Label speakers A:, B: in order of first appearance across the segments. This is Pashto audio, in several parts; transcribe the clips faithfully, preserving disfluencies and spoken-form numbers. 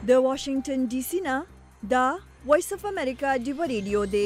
A: د واشنگټن ډي سي نه دا وایس اف امریکا ډیو ریډیو دی.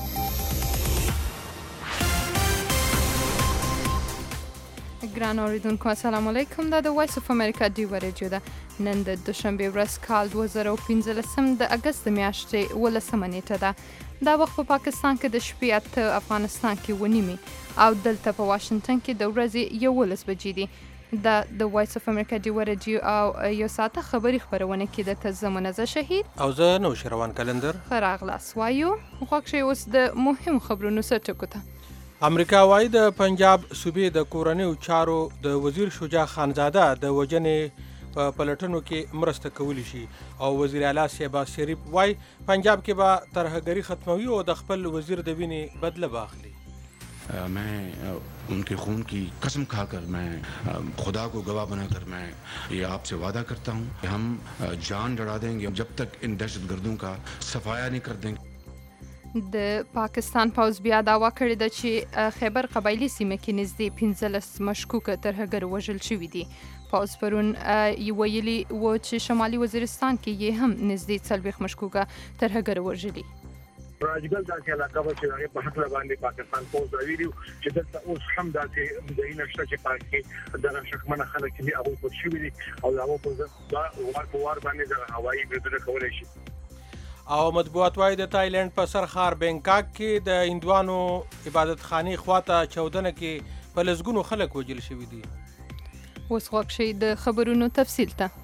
B: ګران اوریدونکو السلام علیکم. دا د وایس اف امریکا ډیو ریډیو ده. نن د دوشنبه ورځ کال دوه زره پنځلس د اگست میاشتې ولسمه نیټه ده. دا وخت په پاکستان کې د شپې اته، افغانستان کې ونیمي او دلته په واشنگټن کې د ورځې یولس بجې دي. دا د وایس اف امریکا ډیو ریډیو او یو ساعته خبري خبرونه کې د تزمنه شهید
C: او زه نو شروان کلندر
B: خراغلاس وایو خوښ شي. اوس د مهم خبرونو سرټکو ته
C: امریکا وايي د پنجاب صوبې د کورنیو چارو د وزیر شجاع خانزاده د وجنې په پلټنو کې مرسته کولی شي او وزیر اعلی شهباز شریف وايي پنجاب کې به ترهګری ختموي او د خپل وزیر د وینې بدله باخلي.
D: मैं उनके खून की कसम खाकर मैं खुदा को गवाह बनाकर मैं ये आपसे वादा करता हूँ कि हम जान लड़ा देंगे जब तक इन दहशतगर्दों का सफाया नहीं कर देंगे.
B: د پاکستان پوز بیا دعوا کړې ده چې خیبر قبایلی سیمه کې نږدې پنځلس مشکوکه ترهګر وژل شوي دي. پوز پرون ویلي و چې شمالي وزیرستان کې یې هم نږدې څلوېښت مشکوکه ترهګر وژلي.
E: راجګل داسې علاقه به چې هغې په هکله باندې پاکستان پوځ راویلي چې دلته اوس هم داسې ځایونه شته چې په کې دغه شکمنه خلک چې دي هغوی پټ شوي دي او د هغو په وار په وار باندې دغه هوایي بریدونه کولی شي.
C: او مطبوعات وايي د تایلند په سر ښار بینکاک کې د هندوانو عبادت خانې خواته چاودنه کې په لسګونو خلک وژل شوي دي.
B: اوس خوښ شئ د خبرونو تفصیل ته.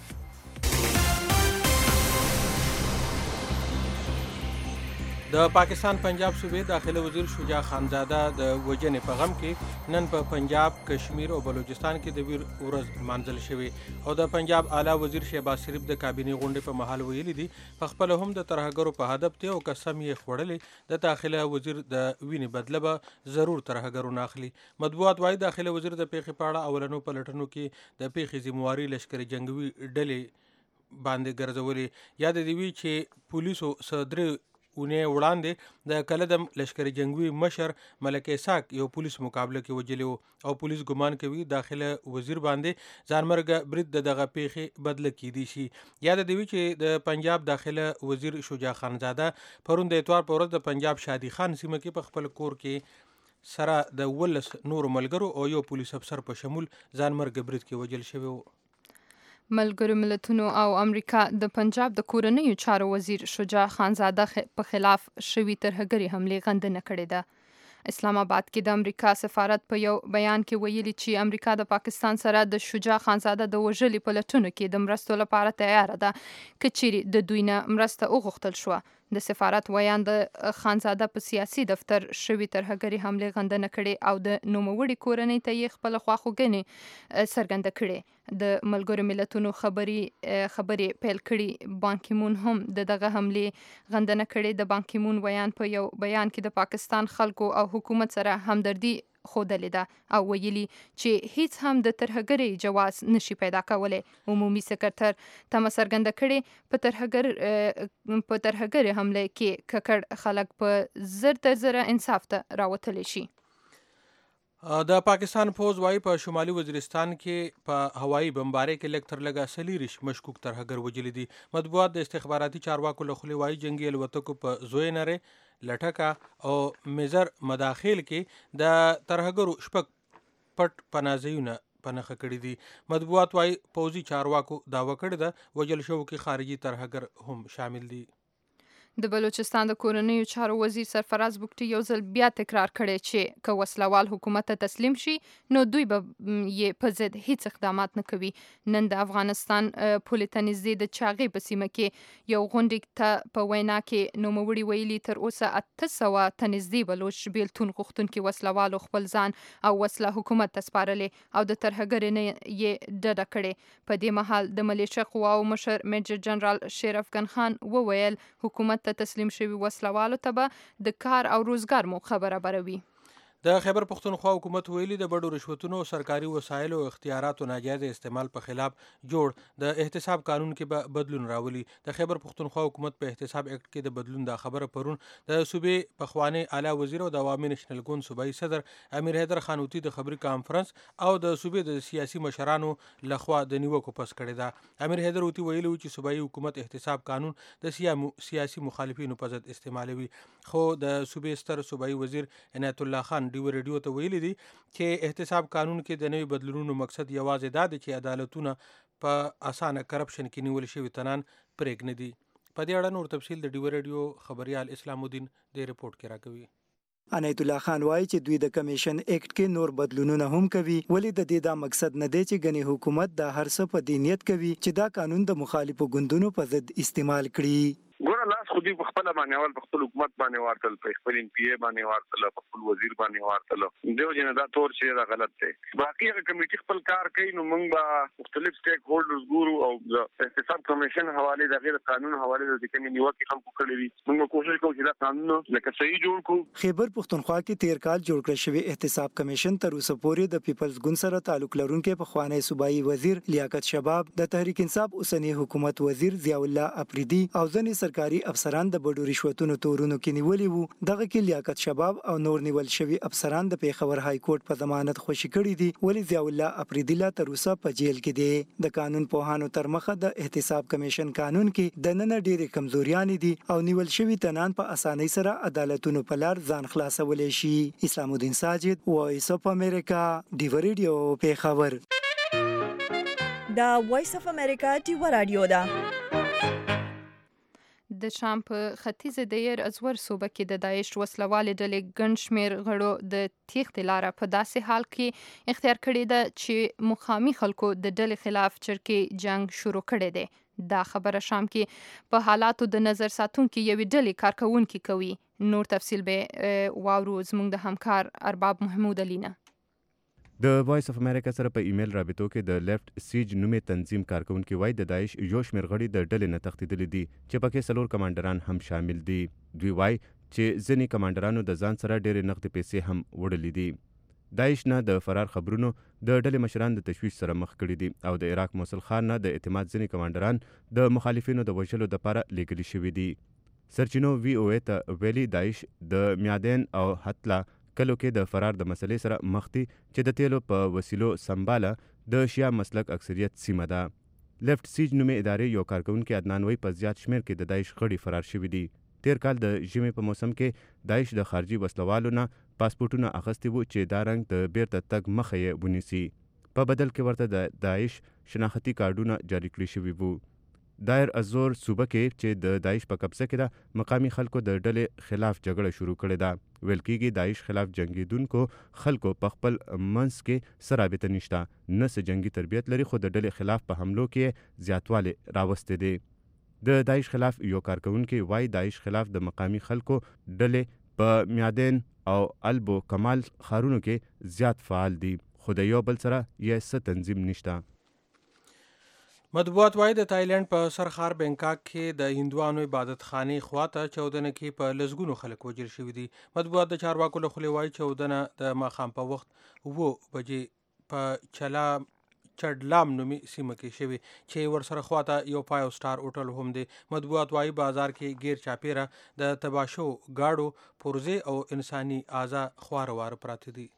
C: د پاکستان پنجاب صوبې داخله وزیر شجاع خانزاده د وجنې په غم کې نن په پنجاب، کشمیر او بلوچستان کې د ویر ورځ مانځل شوې او د پنجاب اعلی وزیر شهباز شریف د کابینې غونډې په مهال ویلي دي په خپل هم د ترهګرو په هدف دی او قسم یې خوړلې د داخله وزیر د وینې بدله به ضرور ترهګرو نه اخلي. مطبوعات وايي داخله وزیر د پیښې په اړه اولنو پلټنو کې د پیښې ذمہواري لشکري جنگوي ډلې باندې ګرځولې. یاد دی وی چې پولیسو صدر اونې وړاندې د کلدم لشکري جنگوي مشر ملک اسحاق یو پولیس مقابله کې وجلی او پولیس ګمان کوي داخله وزیر باندې ځانمرګ برید د دغه پیښې بدله کیدی شي. یاد دی چې د پنجاب داخله وزیر شجاع خانزاده پرون د اتوار په ورځ د پنجاب شادي خان سیمه کې په خپل کور کې سره د ولس نور ملګرو او یو پولیس افسر په شمول ځانمرګ برید کې وجل شوی و.
B: ملګرو ملتونو او امریکا د پنجاب د کورنیو چارو وزیر شجاع خانزاده په خلاف شوي ترهګري حملې غندنه کړې ده. اسلام آباد کې د امریکا سفارت په یو بیان کې ویلي چې امریکا د پاکستان سره د شجاع خانزاده د وژلې پلټنو کې د مرستو لپاره تیار ده که چیرې د دوی نه مرسته وغوښتل شوه. د سفارت ویان د خانزاده په سیاسي دفتر شوي ترهګري حملې غندنه کړې او د نوموړي کورنۍ ته یې خپله خواخوږنې څرګنده کړې. د ملګرو ملتونو خبري خبرې پیل کړي. بانکیمون هم د دغه حملې غندنه کړې. د بانکیمون ویان په یو بیان کې د پاکستان خلکو او حکومت سره همدردي خودلې ده او ویلي چې هیڅ هم د ترهګرۍ جواز نشي پیدا کولی. عمومي سکرتر تمه څرګنده کړې په ترهګر په ترهګرۍ حمله کې ککړ خلک په زر تر زره انصاف ته راوتلی شي.
C: د پاکستان پوز وايي په شمالي وزیرستان کې په هوایي بمبارۍ کې لږ تر لږه څلېرویشت مشکوک ترهګر وژلي دي. مطبوعات د استخباراتي چارواکو له خولې وايي جنګي الوتکو په زوی نرې، لټکه او میزر مداخل کې د ترهګرو شپږ پټ پناهځایونه په نښه کړي دي. مطبوعات وايي پوځي چارواکو دعوه کړې ده وژل شوو کې خارجي ترهګر هم شامل دي.
B: د بلوچستان د کورنیو چارو وزیر سرفراز بګټي یو ځل بیا تکرار کړی چې که وسلوال حکومت ته تسلیم شي نو دوی به یې په ضد هیڅ اقدامات نه کوي. نن د افغانستان پولې ته نږدې د چاغې په سیمه کې یو غونډې ته په وینا کې نوموړي ویلي تر اوسه اته سوه ته نږدې بلوچ بیلتون غوښتونکي وسلوالو خپل ځان او وسله حکومت ته سپارلې او د ترهګرۍ نه یې ډډه کړې. په دې مهال د ملیشه قواو مشر میجر جنرال شیر افغان خان وویل حکومت ته تسلیم شوي وسلوالو ته به د کار او روزګار موقع برابروي.
C: د خیبر پختونخوا حکومت ویلي د بډو رشوتونو او سرکاري وسایلو او اختیاراتو ناجایز استعمال په خلاف جوړ د احتساب قانون کې به بدلون راولي. د خیبر پختونخوا حکومت په احتساب اکټ کې د بدلون دا خبره پرون د صوبې پخوانی اعلی وزیر او د عوامي نېشنل ګوند صوبایي صدر امیر حیدر خانوتی د خبري کانفرنس او د صوبې د سیاسي مشرانو لخوا د نیوکو پس کړی ده. امیر حیدر وتی ویلي چې صوبایي حکومت احتساب قانون د سیاسي مخالفینو په ضد استعمالوي، خو د صوبې ستر صوبایي وزیر عنایت الله خان ډیو ریډیو ته ویلي دي چې احتساب قانون کې د نوي بدلونونو مقصد یوازې دا دی چې عدالتونه په اسانه کرپشن کې نیول شوي تنان پرېږدي. په دې اړه نور تفصیل د ډیو ریډیو خبريال اسلام الدین د ریپورت کې راکوي.
F: عنایت الله خان وایي چې دوی د کمیشن اکټ کې نور بدلونونه هم کوي، ولې د دې دا مقصد نه دی چې غني حکومت دا هر څه په دې نیت کوي چې دا قانون د مخالفو ګوندونو په ضد استعمال کړي.
E: ګوره لاس خو دې په خپل باندې اول په خپل حکومت باندې ورتل، په خپل ام پی ای باندې ورتل، په خپل وزیر باندې ورتل، دیو جن دا تور چې دا غلط دی. باقي هغه کمیټي خپل کار کوي، نو موږ به مختلف سټیک هولډرز ګورو او د احتساب کمیشن حواله د غیر قانون حواله د کومې نیوکې خلکو کړې وي، موږ کوشش کوو چې دا قانون لکه صحیح جوړ کړو.
F: خیبر پختونخوا کې تیر کال جوړ کړل شوی احتساب کمیشن تر اوسه پورې د پیپلز ګوند سره تعلق لرونکي پخوانی صوبایي وزیر لیاقت شباب، د تحریک انصاف اوسنی حکومت وزیر ضیاء الله افریدي او ځینې سرکاري افسران د بډو رشوتونو تورونو کې نیولي وو. دغه کې لیاقت شباب او نور نیول شوی افسران د پیښور های کورټ په ضمانت خوشي کړي دي، ولې ضیاء الله افریدي لا تر اوسه په جیل کې دی. د قانون پوهانو تر مخه د احتساب کمیشن قانون کې د نن ډېرې کمزوریاں دي او نیول شوی تنان په اسانۍ سره عدالتونو په لار ځان خلاصولی شي. اسلام الدین ساجد، وایس اف امریکا، ډیو ریډیو پیښور.
A: دا وایس اف امریکا ډیو رادیو ده.
B: د شام په ختیځ دیر ازور صوبه کې د داعش وسلوالې ډلې ګڼ شمېر غړو د تیښتې لاره په داسې حال کې اختیار کړې ده چې مقامي خلکو د ډلې خلاف چرکي جنگ شروع کړی دی. دا خبره شام کې په حالاتو د نظر ساتونکو یوې ډلې کارکونکي کوي. نور تفصیل به واورو زموږ د همکار ارباب محمود علی نه.
G: د وایس اف امریکا سره په ایمیل رابطو کې د لیفټ سیج نومې تنظیم کارکونکي وایي د داعش یو شمېر غړي د ډلې نه تښتېدلي دي چې پکې څلور کمانډران هم شامل دي. دوی وایي چې ځینې کمانډرانو د ځان سره ډېرې نقدې پیسې هم وړلې دي. داعش نه د فرار خبرونو د ډلې مشران د تشویش سره مخ کړي دي او د عراق موصل خان نه د اعتماد ځینې کمانډران د مخالفینو د وژلو دپاره لیږلي شوي دي. سرچینو وی او ای ته ویلي داعش د میادین او حتلا کلو کې د فرار د مسلې سره مخ دي چې د تیلو په وسیلو سمباله د شیا مسلک اکثریت سیمه ده. لیفټ سیج نومې ادارې یو کارکونکي عدنان وی په زیات شمېر کې د داعش غړي فرار شوي دي. تیر کال د ژمي په موسم کې داعش د خارجي وسلوالو نه پاسپورټونه اخیستي وو چې دا رنګ د بیرته تګ مخه یې ونیسي. په بدل کې ورته د داعش شناختي کارډونه جاري کړي شوي وو. دایر ازور صوبه کې چې د داعش په قبضه کې ده مقامی خلکو د ډلې خلاف جګړه شروع کړې ده. ویل کېږي داعش خلاف جنګیدونکو خلکو په خپل منځ کې څه رابطه نشته، نه څه جنګي تربیت لري، خو د ډلې خلاف په حملو کې زیاتوالی راوستی دی. د داعش خلاف یو کارکونکي وایي داعش خلاف د مقامی خلکو ډلې په میادین او البو کمال ښارونو کې زیات فعال دي، خو د یو بل سره یې څه تنظیم نشته.
C: مطبوعات وایي د تایلند په سرخار بینکاک کې د هندوانو عبادت خانې خواته چاودنه کې په لسګونو خلک وژل شوي دي. مطبوعات د چارواکو له خولې وایي چاودنه د ماښام په وخت اوه بجې په چلا چډلام نومي سیمه کې شوي چې ورسره خواته یو فایو سټار هوټل هم دی. مطبوعات وایي بازار کې غیر چاپیره د تباشو گاډو پرزې او انساني اعضا خوار وار پراته دي.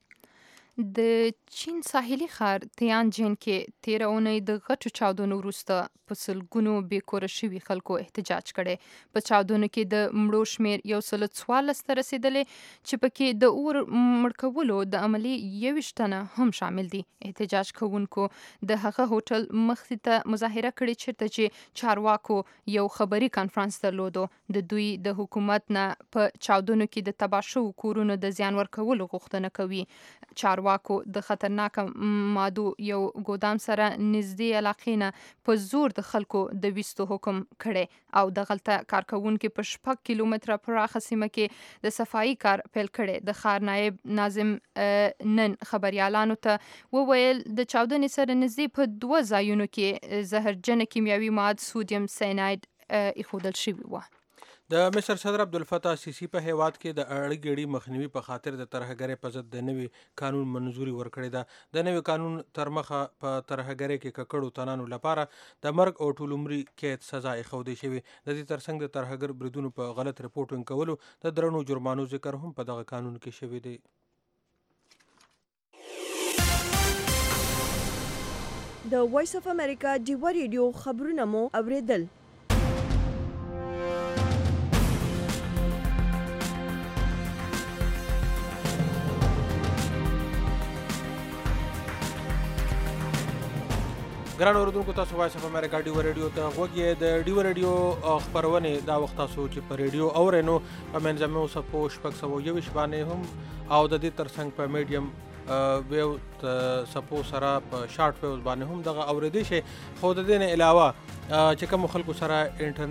B: د چین ساحلي ښار تیانجن کې تیره اونۍ د غټو چاودنو وروسته په سلګونو بې کوره شوي خلکو احتجاج کړی. په چاودنو کې د مړو شمېر یو سل څوارلس ته رسېدلی چې پکې د اور مړ کولو د عملي یویشت تنه هم شامل دي. احتجاج کوونکو د هغه هوټل مخې ته مظاهره کړې چېرته چې چارواکو یو خبري کانفرانس درلودو. د دوی د حکومت نه په چاودنو کې د تباه شوو کورونو د زیان ورکولو غوښتنه کوي. چارواکو د خطرناک مادو یو ګودام سره نږدې علاقې نه په زور د خلکو د ویستو حکم کړی او د غلطه کارکونکو په شپږ کیلومتره پراخه سیمه کې د صفایي کار پیل کړی. د ښار نایب ناظم نن خبریالانو ته وویل د چاودنې سره نږدې په دوه ځایونو کې زهرجن کیمیاوي مواد سودیم سایناید ایښودل شوي وو.
C: د مصر صدر عبدالفتاح سیسی په هیواد کې د اړه ګړي مخنیوي په خاطر د ترهګرۍ په ضد د نوي قانون منظوري ورکړې ده. د نوي قانون تر مخه په ترهګرۍ کې ککړو تنانو لپاره د مرګ او ټول عمري قید سزا ایښودل شوې. د دې ترڅنګ د ترهګر بریدونو په غلط رپورټینګ کولو د درنو جرمانو ذکر هم په دغه قانون کې شوی دی.
A: د وایس اف امریکا ډیوا ریډیو خبرونه مو اوریدل.
C: ګران اوریدونکو تاسو وایس اف امریکا ډیوا ریډیو ته غوږ یې. د ډیوا ریډیو خپرونې دا وخت تاسو چې په ریډیو اورئ نو په منځمو څپو شپږ سوه یوویشت باندې هم او د دې ترڅنګ په میډیم ویو څپو سره په شارټ ویوز باندې هم دغه اورېدی شي. خو د دې نه علاوه چې کوم خلکو سره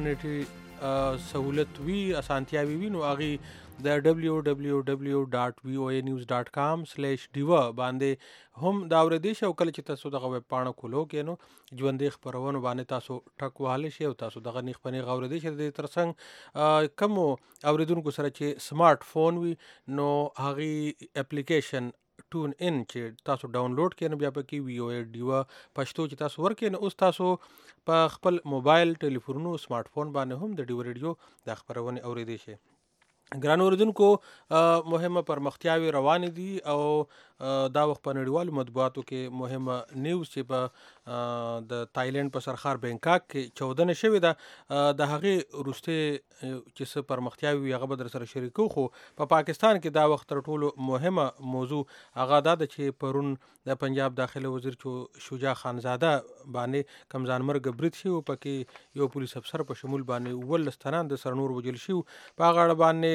C: انټرنیټي سہولت وي اسانتیاوي وي نو هغې د ډبلیو ډبلیو ډبلیو ډاټ وی او ای نیوز ډاټ کام سلیش ډیوا باندې هم دا اورېدی شي. او کله چې تاسو دغه ویب پاڼه کولو کې نو ژوندۍ خپرونو باندې تاسو ټک وهلی شي او تاسو دغه نیغ په نیغ اورېدی شي. د دې ترڅنګ کومو اورېدونکو سره چې سمارټ فون وي نو هغې اپلیکیشن ټون ان چې تاسو ډاونلوډ کړئ نو بیا پکې وی او ای ډیوا پښتو چې تاسو ورکړئ نو اوس تاسو په خپل موبایل ټلیفونونو سمارټ فون باندې هم د ډیوا ریډیو د خپرونې اورېدی شي. ګران اوریدونکو مهمه پرمختیاوي روانې دي او دا وخت په نړیوالو مطبوعاتو کې مهمه نیوز چې په د تایلند په سرخار بینکاک کې چودنه شوې ده د هغې وروستۍ چې څه پرمختیاوي هغه به در سره شریکو. خو په پاکستان کې دا وخت تر ټولو مهمه موضوع هغه دا ده چې پرون د پنجاب داخله وزیر شجاع خانزاده باندې کم ځانمرګه برید شوی. پکې یو پولیس افسر په شمول باندې اوولس تنان د سرنور وژل شوي. په هغه اړه باندې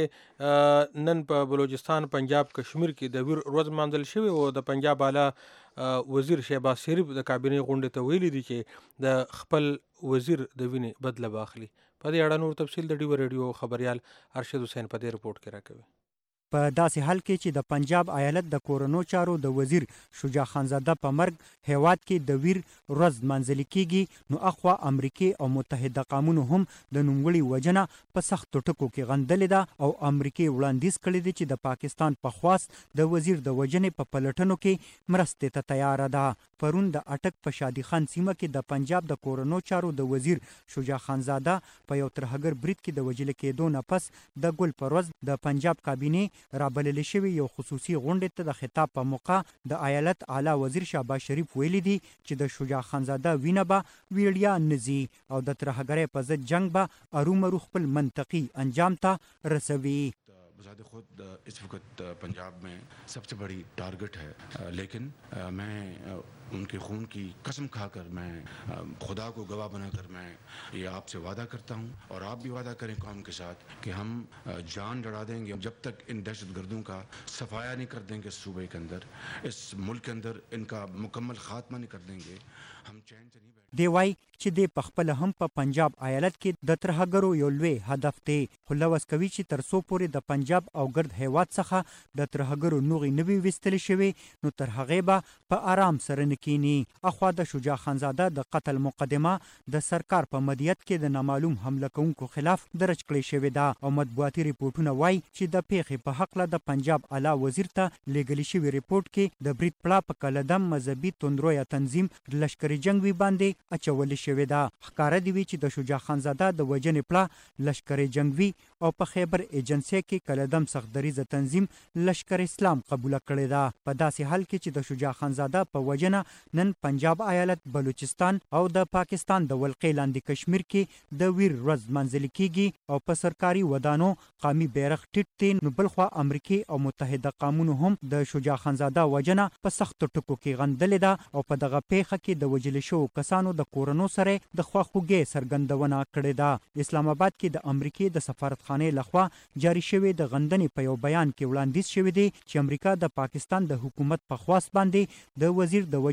C: نن په بلوچستان پنجاب کشمیر کې د ویر ورځ مانځل شوی او د پنجاب اعلی وزیر شهباز شریف د کابینې غونډې ته ویلي دي چې د خپل وزیر د وینې بدله باخلي. په دې اړه نور تفصیل د ډیوا ریډیو خبریال ارشد حسین په دې رپورټ کې راکوي.
H: په داسې حال کې چې د پنجاب ایالت د کورونو چارو د وزیر شجاع خانزاده په مرګ هیواد کې د ویر ورځ منځل کیږي نو اخوا امریکای او متحده قومونو هم د نوموړي وجنه په سختو ټکو کې غندلې ده او امریکای وړاندیز کړی دی چې د پاکستان په خواست د وزیر د وجنې په پلټنو کې مرستې ته تیار ده. پرون د اټک په شادي خان سیمه کې د پنجاب د کورونو چارو د وزیر شجاع خانزاده په یو ترهګر برید کې د وجل کېدو نه پس د ګل پر ورځ د پنجاب کابینې رابلل شوی یو خصوصي غونډې ته د خطاب په موقع د ایالت اعلی وزیر شهباز شریف ویلي دي چې د شجاع خانزاده وینه به ویړیا نزي او د ترهګرۍ په ضد جنگ به ارومرو خپل منطقي انجام ته رسوي.
D: बज़ात खुद इस वक्त पंजाब में सबसे बड़ी टारगेट है, लेकिन मैं उनके खून की कसम खाकर मैं खुदा को गवाह बनाकर मैं ये आपसे वादा करता हूँ और आप भी वादा करें कौम के साथ कि हम जान लड़ा देंगे जब तक इन दहशतगर्दों का सफाया नहीं कर देंगे सूबे के अंदर, इस मुल्क के अंदर इनका मुकम्मल खात्मा नहीं कर देंगे, हम चैन से नहीं बैठ.
H: دی وای چې د پخپل هم په پنجاب ایالت کې د ترهګرو یو لوی هدف دی. خو لوس کوي چې تر څو پورې د پنجاب او ګرد هیواد څخه د ترهګرو نوغي نوي وستل شوی نو تر هغه به په آرام سره نکینی. اخوا د شجاع خانزاده د قتل مقدمه د سرکار په مدیریت کې د نامعلوم حمله کوونکو خلاف درج کړی شوی دا او مطبوعاتي ریپورتونه وای چې د پیښې په حق له د پنجاب اعلی وزیر ته لګلی شوی ریپورت کې د برید پلا په کلدم مذهبي توندرویا تنظیم لشکري جنگ وی باندې اچول شوی دا. ښکاره دی چې د شجاع خانزاده د وجنې پلا لشکري جنگوي او په خیبر ایجنسی کې کلدم سختدریزه تنظیم لشکر اسلام قبول کړی دا. په داسې حال کې چې د شجاع خانزاده په وجنه نن پنجاب ایالت، بلوچستان او د پاکستان د ولقې لاندې کشمیر کې د ویر ورځ منځل کیږي او په سرکاري ودانو قومي بیرغ ټیټ دی. نو بلخوا امریکای او متحده قومونو هم د شجاع خانزاده وجنه په سختو ټکو کې غندلې ده او په دغه پیښه کې د وجل شوو کسانو د کورونو سره د خواخوږۍ څرګندونه کړې ده. اسلام آباد کې د امریکای د سفارتخانې لخوا جاری شوی د غندنې په یو بیان کې وړاندیز شوی دی چې امریکا د پاکستان د حکومت په خواست باندې د وزیر د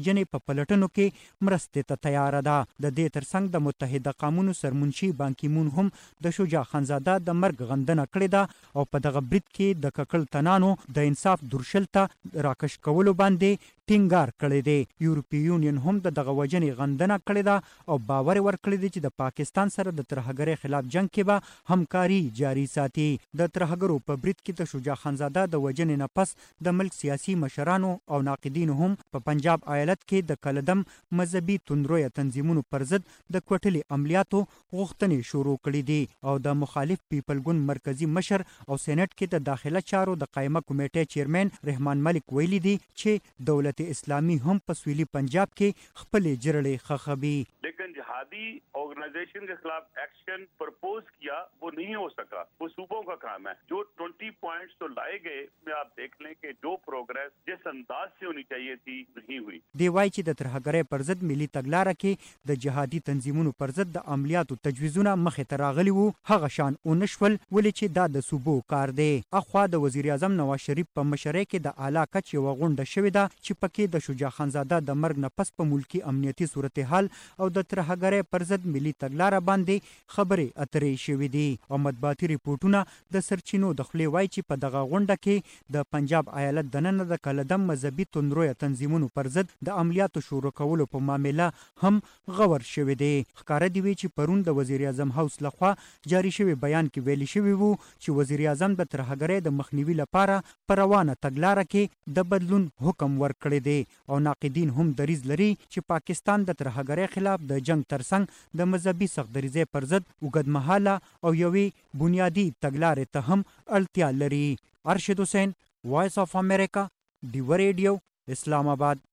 H: وژنې په پلټنو کې مرستې ته تیار ده. د دې ترڅنګ د متحده قومونو سرمنشي بان کی مون هم د شجاع خانزاده د مرګ غندنه کړې ده او په دغه برید کې د ککړ تنانو د انصاف درشل ته راکش کولو باندې ټینګار کړی دی. یورپی یونین هم د دغه وژنې غندنه کړې ده او باور ورکړی دی چې د پاکستان سره د ترهګرۍ خلاف جنگ کې به همکاري جاري ساتي. د ترهګرو په برید کې د شجاع خانزاده د وژنې نه پس د ملک سیاسي مشرانو او ناقدینو هم په پنجاب ایالت کې د کلدم مذهبي توندرویه تنظیمونو پر ضد د کوټلې عملیاتو غوښتنې شروع کړې دي او د مخالف پیپل ګوند مرکزی مشر او سېنات کې د داخله چارو د قائمه کمیټې چیرمن رحمان ملک ویلي دي چې دولت اسلامی هم په سویلي پنجاب کې خپلې جرړې خخبي.
I: लेकिन जिहादी ऑर्गेनाइजेशन के खिलाफ एक्शन प्रपोज किया वो नहीं हो सका. वो सूबों का काम है. जो बीस पॉइंट्स तो लाए गए में आप देख लें कि जो प्रोग्रेस जिस अंदाज से होनी चाहिए थी नहीं हुई.
H: دی وایي چې د ترهګرۍ پر ضد ملي تګلاره کې د جهادي تنظیمونو پر ضد د عملیاتو تجویزونه مخې ته راغلي وو هغه شان ونشول ولې چې دا د صوبو کار دی. اخوا د وزیر اعظم نواز شریف په مشرۍ کې د اعلی کچ یوه غونډه شوې ده چې پکې د شجاع خانزاده د مرګ نه پس په ملکي امنیتي صورتحال او د ترهګرۍ پر ضد ملي تګلاره باندې خبرې اترې شوې دي او مطبوعاتي ریپورټونه د سرچینو د خولې وایي چې په دغه غونډه کې د پنجاب ایالت دننه د کلدم مذهبي توندرویه تنظیمونو پر ضد د عملیاتو شروع کولو په معامله هم غور شوې دی. ښکاره دی وی چې پرون د وزیر اعظم هاوس لخوا جاری شوی بیان کې ویلي شوی وو چې وزیر اعظم د ترهګرۍ د مخنیوي لپاره پر روانه تګلاره کې د بدلون حکم ورکړی دی او ناقدین هم دریځ لري چې پاکستان د ترهګرۍ خلاف د جنگ ترڅنګ د مذهبي سختدریزۍ پر ضد اوږدمهاله او یوې بنیادی تګلارې ته هم اړتیا لري. ارشد حسین، وایس آف امریکا، ډیوه ریډیو، اسلام آباد.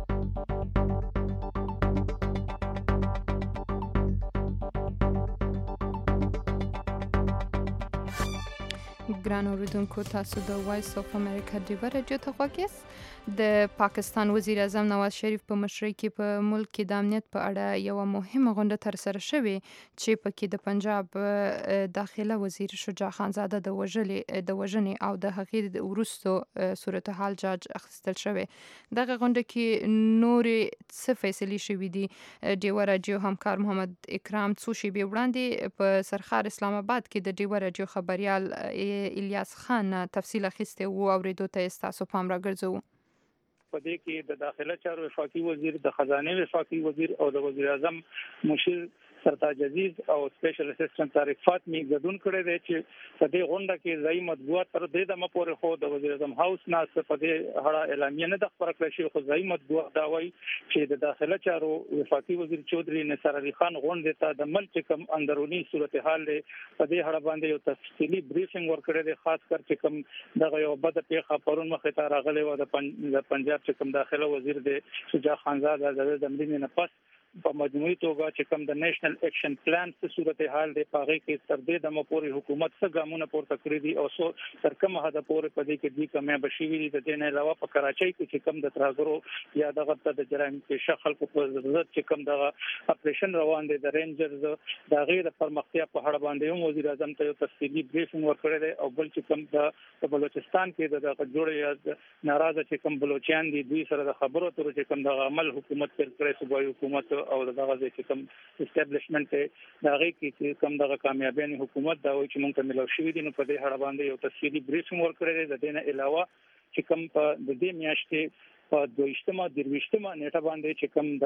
B: ګران اوریدونکو، تاسو د وایس اف امریکا ډیوه راډیو ته غوږ یاست. د پاکستان وزیر اعظم نواز شریف په مشرۍ کې په ملک کې د امنیت په اړه یوه مهمه غونډه ترسره شوې چې پکې د پنجاب داخله وزیر شجاع خانزاده د وژلې د وژنې او د هغې وروستو صورتحال جاج اخیستل شوی. دغه غونډه کې نورې څه فیصلې شوې دي. ډیوه راډیو همکار محمد اکرام څو شېبې وړاندې په سرخار اسلام آباد کې د ډیوه راډیو خبریال الیاس خان تفصیل اخیستی وو، اورېدو ته یې ستاسو پام راګرځوو.
J: په دې کې د داخله چارو وفاقي وزیر، د خزانه وفاقي وزیر او د وزیر اعظم مشیر سرتاج عزیز او سپیشل اسسټنټ طارق فاطمی ګډون کړی دی چې په دې غونډه کې ځایي مطبوعات تر دې دمه پورې خو د وزیر اعظم هاوس نه څه په دې اړه اعلامیه نه ده خپره کړې شوې، خو ځایي مطبوعات دا وایي چې د داخله چارو وفاقي وزیر چودھری نثار علي خان غونډې ته د ملک کوم اندرونی صورتحال دی په دې اړه باندې یو تفصیلي بریفینګ ورکړی دی، خاص کر چې کوم دغه یو بده پیښه پرون مخې ته راغلی وه د پنجاب چې کوم داخله وزیر دی شجاع خانزاده د مړینې نه پس په مجموعي توګه چې کوم د نېشنل اکشن پلان څه صورتحال دی په هغې کې تر دې دمه پورې حکومت څه ګامونه پورته کړي دي او څو تر کومه حده پورې په دې کې دوی کامیابه شوي دي. د دې نه علاوه په کراچۍ کې چې کوم د ترهګرو یا دغه د جرایم پیشه خلکو په ضد چې کوم دغه اپریشن روان دی د رینجرز د هغې د پرمختیا په اړه باندې هم وزیر اعظم ته یو تفصیلي بریفینګ ورکړی دی او بل چې کوم د بلوچستان کې د دغه جوړې یا ناراضه چې کوم بلوچیان دي دوی سره د خبرو اترو چې کوم دغه عمل حکومت پیل کړی صوبایي حکومت او دغه چې کوم اسټابلیشمنت دی د هغې کې چې کوم دغه کامیابیانې حکومت دا وایي چې موږ ته میلاو شوي دي، نو په دې اړه باندې یو تفصیلي بریفینګ ورکړی دی. د دې نه علاوه چې کوم په د دې میاشتې په دویشتمه درویشتمه نیټه باندې چې کوم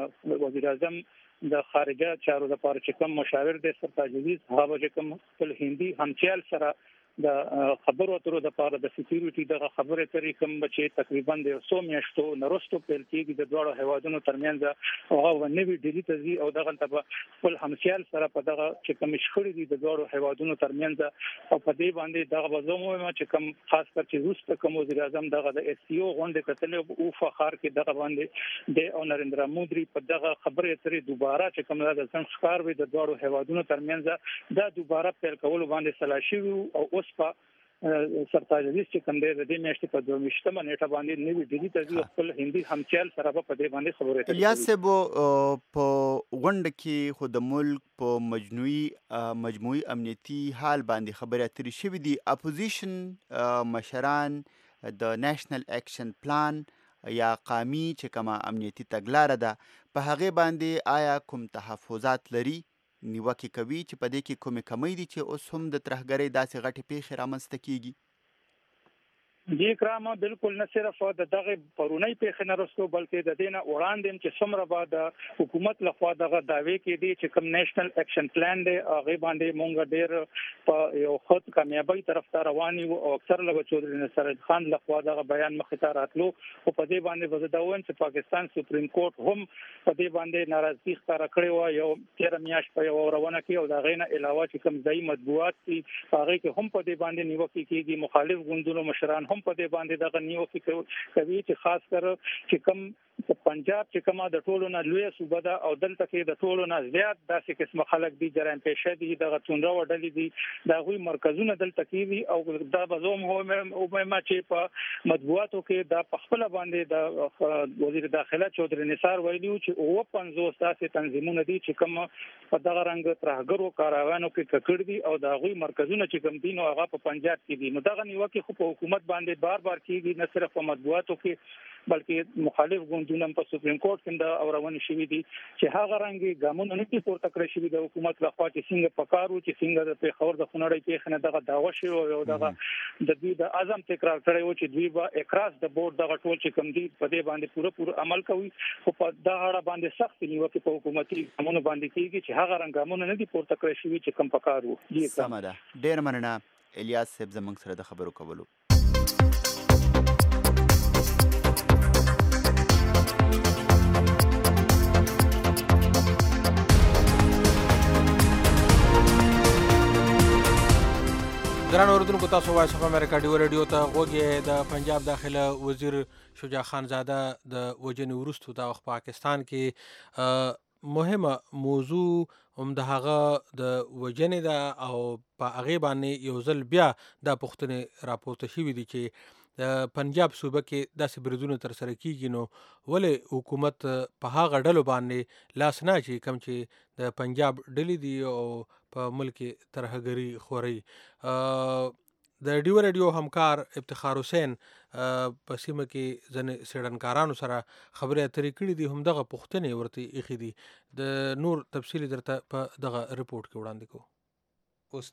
J: د وزیر اعظم د خارجه چارو لپاره چې کوم مشاور دی سرتاج عزیز هغه به چې کوم خپل هندي همچال سره د خبرو اترو لپاره د سکیورټي دغه خبرې اترې کوم چې تقریبا د څو میاشتو نه وروسته پیل کېږي د دواړو هیوادونو ترمنځ هغه نوې ډیلي ته ځي او دغه ته خپل همسیال سره په دغه چې کوم شخړې دي د دواړو هیوادونو ترمنځ او په دې باندې دغه وزمو چې کوم خاص کر چې روس کوم وزیر اعظم دغه د اس سی او غونډه کتلې او فخر کې دغه باندې د او نریندرا مودي په دغه خبرې اترې دوباره چې کوم د څنګه وي د دواړو هیوادونو ترمنځ دا دوباره پیل کول باندې سلاشي او په سرتاج عزیز چې کوم دی د دې میاشتې په دویشتمه نیټه باندې نوې ډیلي ته ځي خپل هندي همچال سره په دې باندې خبرې کوي.
K: الیاس صاحب په غونډه کې خو د ملک په مجموعي مجموعي امنیتي حال باندې خبرې اترې شوې دي. اپوزیشن مشران د نېشنل اکشن پلان یا قامي چې کومه امنیتي تګلاره ده په هغې باندې آیا کوم تحفظات لري، نیوکې کوي چې په دې کې کومې کمی دي چې اوس هم د ترهګرۍ داسې غټې پیښې رامنځته کیږي؟
J: جی کرامه بالکل نه صرف د دغه پرونی پیښې نه رسو بلکې د دینه وړاندې چې څومره بعد حکومت لخوا دغه داوی کې دي چې کوم نېشنل اکشن پلان دی هغه باندې مونږ ډېر په یو خط کامیابی طرف ته روان یو او اکثر لږ چودري نصر خان لخوا دغه بیان مخې ته راتلو او په دې باندې وزداون چې پاکستان سپریم کورټ هم په دې باندې ناراضي ښکاره کړې و یو تیر میاشت په یو روانه کې او دا غینه علاوه چې کوم ځای مطبوعات دي هغه کې هم په دې باندې نیوکې کېږي، مخالف ګوندونو مشران هم په دې باندې دغه نیوکې کوي چې خاص کر چې کوم پنجاب چې کومه د ټولو نه لوی صوبه ده او دلته کې د ټولو نه زیات داسې قسم خلک دي جرایم پیشه دي دغه څومره وډلې دي دا غوي مرکزونه دلته کې دي او دا بزوم هو ما چې په مطبوعاتو کې دا په خپل باندې د وزیر داخله چودري نثار ویلي چې او پنځوس داسې تنظیمونه دي چې کوم په دغه رنګ ترهګرو کاروانو کې ککړ دي او دا غوي مرکزونه چې کوم دي نو هغه په پنجاب کې دي. نو دغه نیوکه خو په حکومت باندې بار بار کیږي، نه صرف په مطبوعاتو کې بلکې مخالف ګوندونه په سپریم کورټ کې دا اورونه شوي دي چې هغه رنګي ګامونه نه پورته کړی شوي د حکومت لخوا چې څنګه پکارو چې څنګه د پیښور د خونړۍ پیښې نه دغه داوا شوی او دغه د دوی د اعظم تکرار کړی و چې دوی به اکراس د بورډ دغه ټول چې کوم دي په دې باندې پوره پوره عمل کوي خو په دغه اړه باندې سخت نیوکه په حکومتي قانون باندې کیږي چې هغه رنګ ګامونه نه دي پورته کړی شوي چې کوم پکارو.
K: سمه ده، ډېر مننه الیاس صاحب زموږ سره د خبرو کولو.
C: ګران اوریدونکو، تاسو وایس اف امریکا ډیو رادیو ته غوږی. د پنجاب داخله وزیر شجاع خان زاده د وجنې وروسته د پاکستان کې مهمه موضوع هم د هغه د وجنې ده او په هغې باندې یو ځل بیا دا پوښتنې راپورته شوي دي چې د پنجاب صوبه کې داسې بریدونه ترسره کیږي نو ولې حکومت په هغه ډلو باندې لاس نه اچوي کوم چې د پنجاب ډلې دي او په ملک ترهګري خوري. د ډیو رادیو همکار افتخار حسین په سیمه کې ځینې څېړنکارانو سره خبرې اترې کړي دي، همدغه پوښتنې ورته ایښي دي. د نور تفصیل درته په دغه رپورټ کې وړاندې کوو.
L: اوس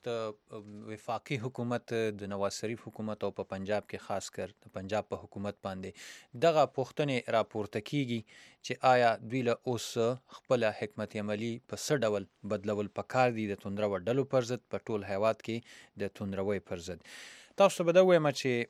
L: د وفاقي حکومت د نواز شریف حکومت او په پنجاب کې خاص کر د پنجاب په حکومت باندې دغه پوښتنې راپورته کیږي چې آیا دوی له اوس خپل حکمت عملی په څه ډول بدلول پکار دي د توندرو ډلو پر ضد په ټول هیواد کې د توندروي پر ضد. تاسو به دا وایم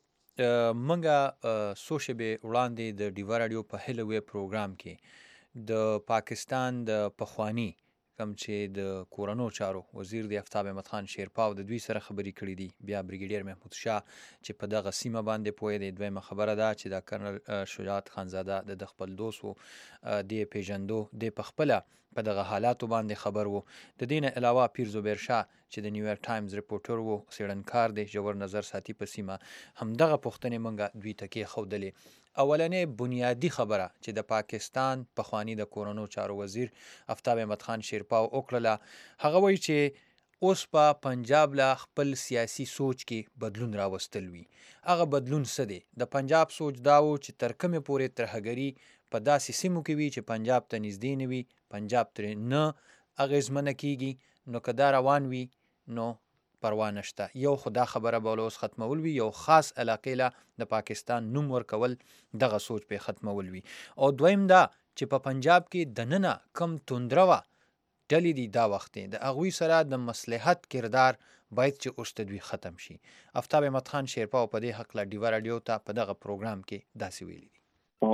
L: چې منګه څو شېبې وړاندې د ډیوا رادیو په هیله وی پروګرام کې د پاکستان د پخوانی کوم چې د کورنو چارو وزیر دی آفتاب احمد خان شیرپاو د دوی سره خبرې کړې دي. بیا بریګیډیر محمود شاه چې په دغه سیمه باندې پوهې دی. دویمه خبره ده چې دا کرنل شجاع خانزاده د خپل دوست و دی پیژندو دی په خپله په دغه حالاتو باندې خبر وو. د دې نه علاوه پیر زبیر شاه چې د نیویارک ټایمز ریپورټر وو، څېړنکار دی، ژور نظر ساتي په سیمه، همدغه پوښتنې موږ دوی ته کېښودلې. اولنې بنیادی خبره چې د پاکستان پخوانی د کورنو چارو وزیر آفتاب احمد خان شیرپاو وکړله هغه وایي چې اوس په پنجاب له خپل سیاسي سوچ کې بدلون راوستل وي. هغه بدلون څه دی؟ د پنجاب سوچ دا و چې تر کومې پورې ترهګري په داسې سیمو کې وي چې پنجاب ته نږدې نه وي، پنجاب ترې نه اغېزمنه کیږي، نو که دا روان وي نو پروا نشته. یو خدا خبره به اوس ختمول وي، یو خاص علاقې له د پاکستان نوم ورکول دغه سوچ په ختمول وي. او دویم دا چې په پنجاب کې دننه کم توندروه ډلې دي دا وخت د هغوی سره د مصلحت کردار باید چې اوس دوی ختم شي. آفتاب احمد خان شیرپاو په دې حق له ډیوا رادیو ته په دغه پروګرام کې داسې ویلي دي.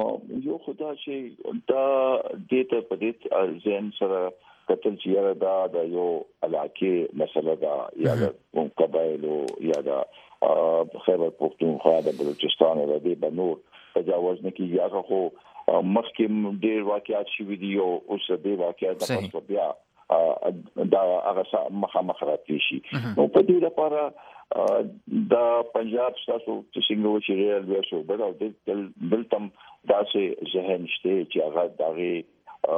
M: یو خدا چې دا دې ته په دې ځین سره کتل چې یاره دا د یو علاقې مسله ده یا د کوم قبایلو یا د خیبر پختونخوا د بلوچستان او د دې نور تجاوز نه کیږي. هغه خو مخکې ډېر واقعات شوي دي او اوس دې واقعات د پاسه بیا دا هغه مخامخ راتلی شي. نو په دې لپاره د پنجاب تاسو چې څنګه و چې ریل ویسو بل او دلته داسې ذهن شته چې هغه دغه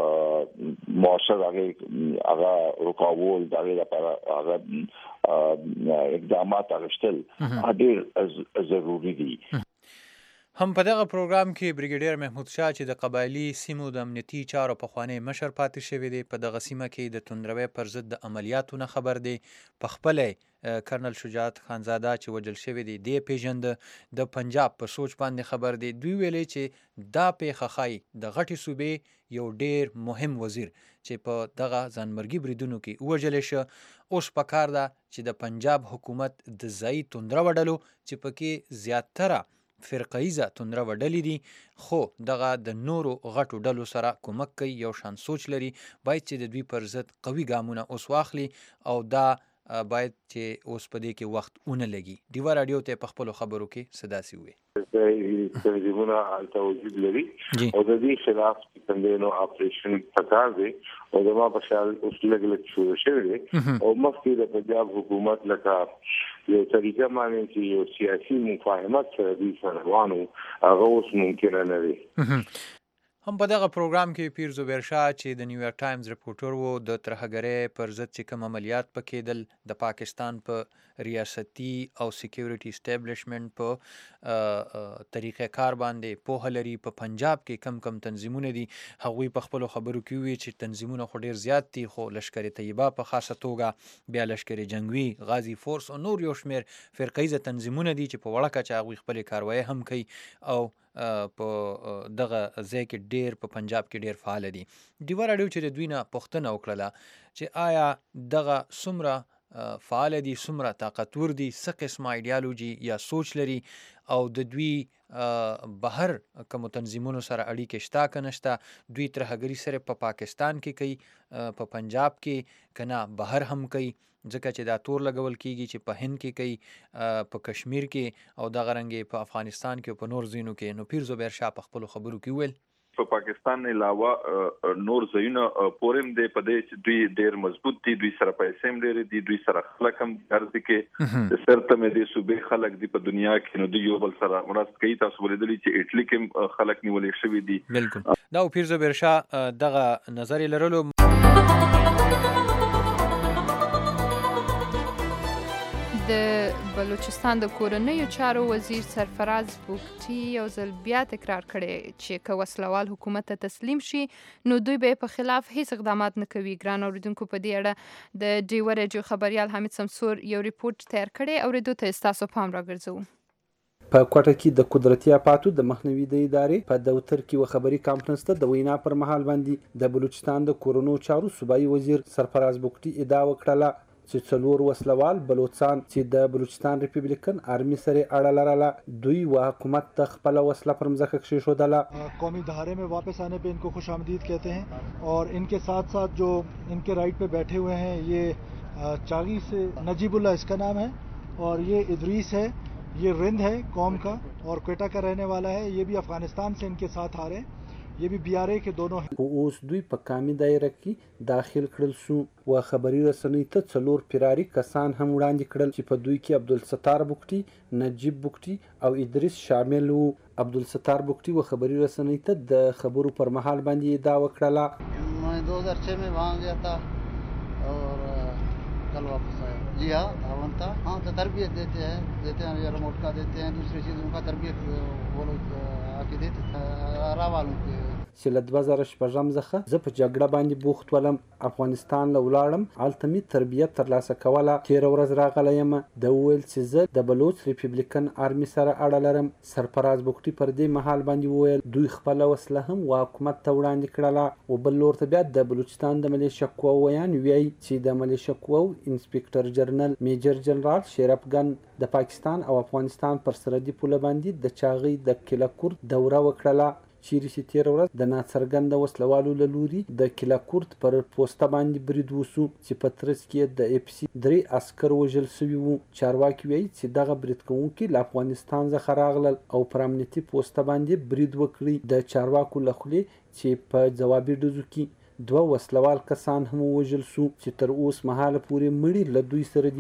M: موثر هغه هغه رکاول دغه لپاره هغه اقدامات اغشتل ډېر ضروري دي.
L: هم په دغه پروګرام کې بریګیډیر محمود شاه چې د قبایلي سیمو د امنیتي چارو پخوانی مشر پاتې شوی دی په دغه سیمه کې د توندروي پر ضد د عملیاتو نه خبر دی. په خپل کرنل شجاعت خانزاده چې وجل شوی دی دی پیژند د پنجاب په سوچ باندې خبر دی. دوی ویلې چې دا پیښه ښایي د غټې صوبې یو ډیر مهم وزیر چې په دغه ځانمرګي بریدونو کې ووژلی شه. اوس پکار ده چې د پنجاب حکومت د ځایي توندروه ډلو چې پکې زیاتره فرقهیزه توندروه ډلې دي خو دغه د نورو غټو ډلو سره کومک کوي، یو شان سوچ لري، باید چې د دوی پر ضد قوي ګامونه اوس واخلي او دا باید چې اوس په دې کې وخت ونه لګي. ډیوا راډیو ته په خپلو خبرو کې څه داسې وویل.
M: تنظیمونه هلته وجود لري او د دې خلاف څنګه نو اپریشن پکار دی او دما په شال اوس لګ لګ شروع شوی دی او مخکې د پنجاب حکومت لکه یو طریقه باندې چې یو سیاسي مفاهمت سره دي روانو هغه اوس ممکن نه دی.
L: هم په دغه پروګرام کې پیر زبیر شاه چې د نیویارک ټایمز رپورټر وو د ترهګرۍ پر ضد چې کوم عملیات پکېدل د پاکستان په ریاستي او سکیورټي اسټابلیشمنټ په طریقې کار باندې پوهه لري. په پنجاب کې کم کم تنظیمونه دي، هغوی په خپلو خبرو کې وویل چې تنظیمونه خو ډیر زیات دي خو لشکر طیبه په خاصه توګه بیا لشکر جنگوي غازي فورس او نور یو شمیر فرقیزه تنظیمونه دي چې په وړه کچه هغوی خپلې کاروایي هم کوي او په دغه ځای کې ډیر په پنجاب کې ډیر فعال دي. ډیوا راډیو چې د دوی نه پوښتنه وکړله چې آیا دغه څومره فعال دي، څومره طاقتور دي، څه قسمه ایډیالوژي یا سوچ لري او د دوی بهر کوم تنظیمونو سره اړیکې شته که نشته، دوی ترهګري سره په پاکستان کې کوي، په پنجاب کې که نه بهر هم کوي، ځکه چې دا تور لګول کیږي چې په هند کې کوي، په کشمیر کې او دغه رنګې په افغانستان کې او په نور ځایونو کې. نو پیر زبیر شاه په خپلو خبرو کې وویل
N: په پاکستان علاوه نور ځایونه پورم دی په دې چې دوی ډیر مضبوط دي، دوی سره پیسې هم ډېرې دي، دوی سره خلک هم ګرځي کې سرته مې دې صوبې خلک دي په دنیا کې نو دوی یو بل سره مرسته کوي. تاسو ولیدلی چې اټلی کې خلک نیولې شوي دي.
L: بالکل دا پیر زبیر شاه دغه نظر لرلو.
B: د بلوچستان د کورنیو چارو وزیر سرفراز بوګټي یو ځل بیا تکرار کړی چې که وسلوال حکومت ته تسلیم شي نو دوی به په خلاف هیڅ اقدامات نه کوي. ګران اوریدونکو په دې اړه د ډیوا راډیو خبریال حمید سمسور یو ریپورت تیار کړی، اوریدو ته ستاسو پام راګرځوو.
O: په کوټه کې د قدرتي اپاتو د مخنیوي د ادارې په دفتر کې و خبري کانفرنس ته د وینا پر مهال باندې د بلوچستان د کورنیو چارو صوبایي وزیر سرفراز بوګټي ادعا وکړه چې څلور وسلوال بلوچستان چې د بلوچستان ریپبلیکن آرمی سره اړه لرله دوی و حکومت ته خپل وسله پر مځکه کښېښودله.
P: قومی دھارے میں واپس آنے پہ ان کو خوش آمدید کہتے ہیں اور ان کے ساتھ ساتھ جو ان کے رائٹ پہ بیٹھے ہوئے ہیں یہ چاغی سے نجیب اللہ اس کا نام ہے اور یہ ادریس ہے، یہ رند ہے قوم کا اور کوئٹہ کا رہنے والا ہے، یہ بھی افغانستان سے ان کے ساتھ آ رہے ہیں، یہ بھی بی آر اے کے دونوں ہیں.
O: اوس دوی په کامي دایره کې داخل کړل شو و خبري رسنۍ ته څلور فراري کسان هم وړاندې کړل چې په دوی کې عبدالستار بوګټي، نجیب بوګټي او ادریس شامل وو. عبدالستار بوګټي و خبري رسنۍ ته د خبرو پر مهال باندې ادعا وکړه
Q: मैं दो हज़ार छह में वहाँ गया था और कल वापस आया. जी हाँ धावन था. हाँ तो तरबियत देते हैं देते हैं या रिमोट का देते हैं, दूसरी चीज़ों का तरबियत वो लोग आके देते हैं रावालों के.
O: چې له دوه زره شپږم څخه زه په جګړه باندې بوخت ولم، افغانستان له ولاړم، هلته مې تربیت ترلاسه کوله. تېره ورځ راغلی یم. ده وویل چې زه د بلوچ ریپبلیکن آرمي سره اړه لرم. سرفراز بوګټي پر دې مهال باندې وویل دوی خپله وسله هم و حکومت ته وړاندې کړله. و بل لور ته بیا د بلوچستان د ملیشه قواو ویان وایي چې د ملیشه قواو انسپکټر جنرال میجر جنرال شیرف ګن د پاکستان او افغانستان پر سرحدي پوله باندې د چاغۍ د کلکورد دوره وکړله چیرې چې تېره ورځ د ناڅرګنده وسلوالو له لوري د کلکورد پر پوسته باندې برید وسو چې په ترڅ کې د اف سي درې عسکر وژل سوي وو. چارواکي وایي چې دغه برید کوونکي له افغانستان څخه راغلل او پر امنیتي پوسته باندې برید وکړي. د چارواکو له خولې چې په ځوابي ډزو کې دوه وسلوال کسان هم ووژل سو چې تر اوس مهاله پورې مړي له دوی سره دي.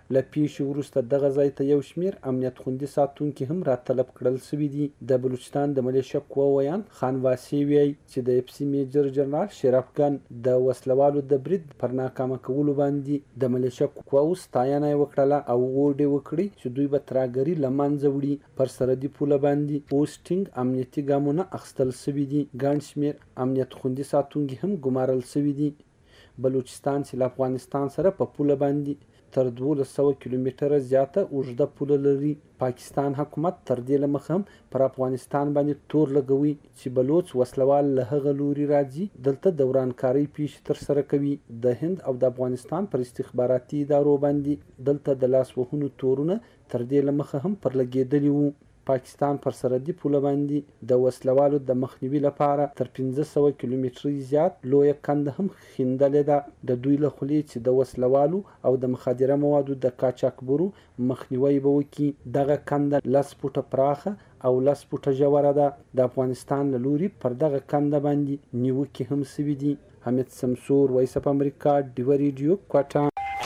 O: له پیښې وروسته دغه ځای ته یو شمېر امنیت خوندي ساتونکي هم راطلب کړل سوي دي. د بلوچستان د ملیشه قواو ویان خان واسي وایي چې د اف سي میجر جنرال شرف ګن د وسلوالو د برید پر ناکامه کولو باندې د ملیشه قواو ستاینه یې وکړله او هوډ یې وکړي چې دوی به ترهګري له منځه وړي. پر سرحدي پوله باندې اوس ټینګ امنیتي ګامونه اخیستل سوي دي. ګڼ شمېر امنیت خوندي ساتونکي هم ګمارل سوي دي. بلوچستان چې له افغانستان سره په پوله باندې تر دولس سوه کیلومتره زیاته اوږده پوله لري. پاکستان حکومت تر دې له مخه هم پر افغانستان باندې تور لګوي چې بلوچ وسلوال له هغه لوري راځي دلته د ورانکارۍ پیښې ترسره کوي. د هند او د افغانستان پر استخباراتي ادارو باندې دلته د لاس وهنو تورونه تر دې له مخه هم پر لګېدلي وو. پاکستان پر سرحدي پوله باندې د وسلوالو د مخنیوي لپاره تر پنځه سوه کیلومترۍ زیات لویه کنده هم خیندلې ده. د دوی له خولې چې د وسلوالو او د مخدره موادو د قاچاقبرو مخنیوی به وکړي. دغه کنده لس فوټه پراخه او لس فوټه ژوره ده. د افغانستان له لوري پر دغه کنده باندې نیوکې هم سوي دي. حمید سمسور، وایس اف امریکا، ډیوه ریډیو، کوټه.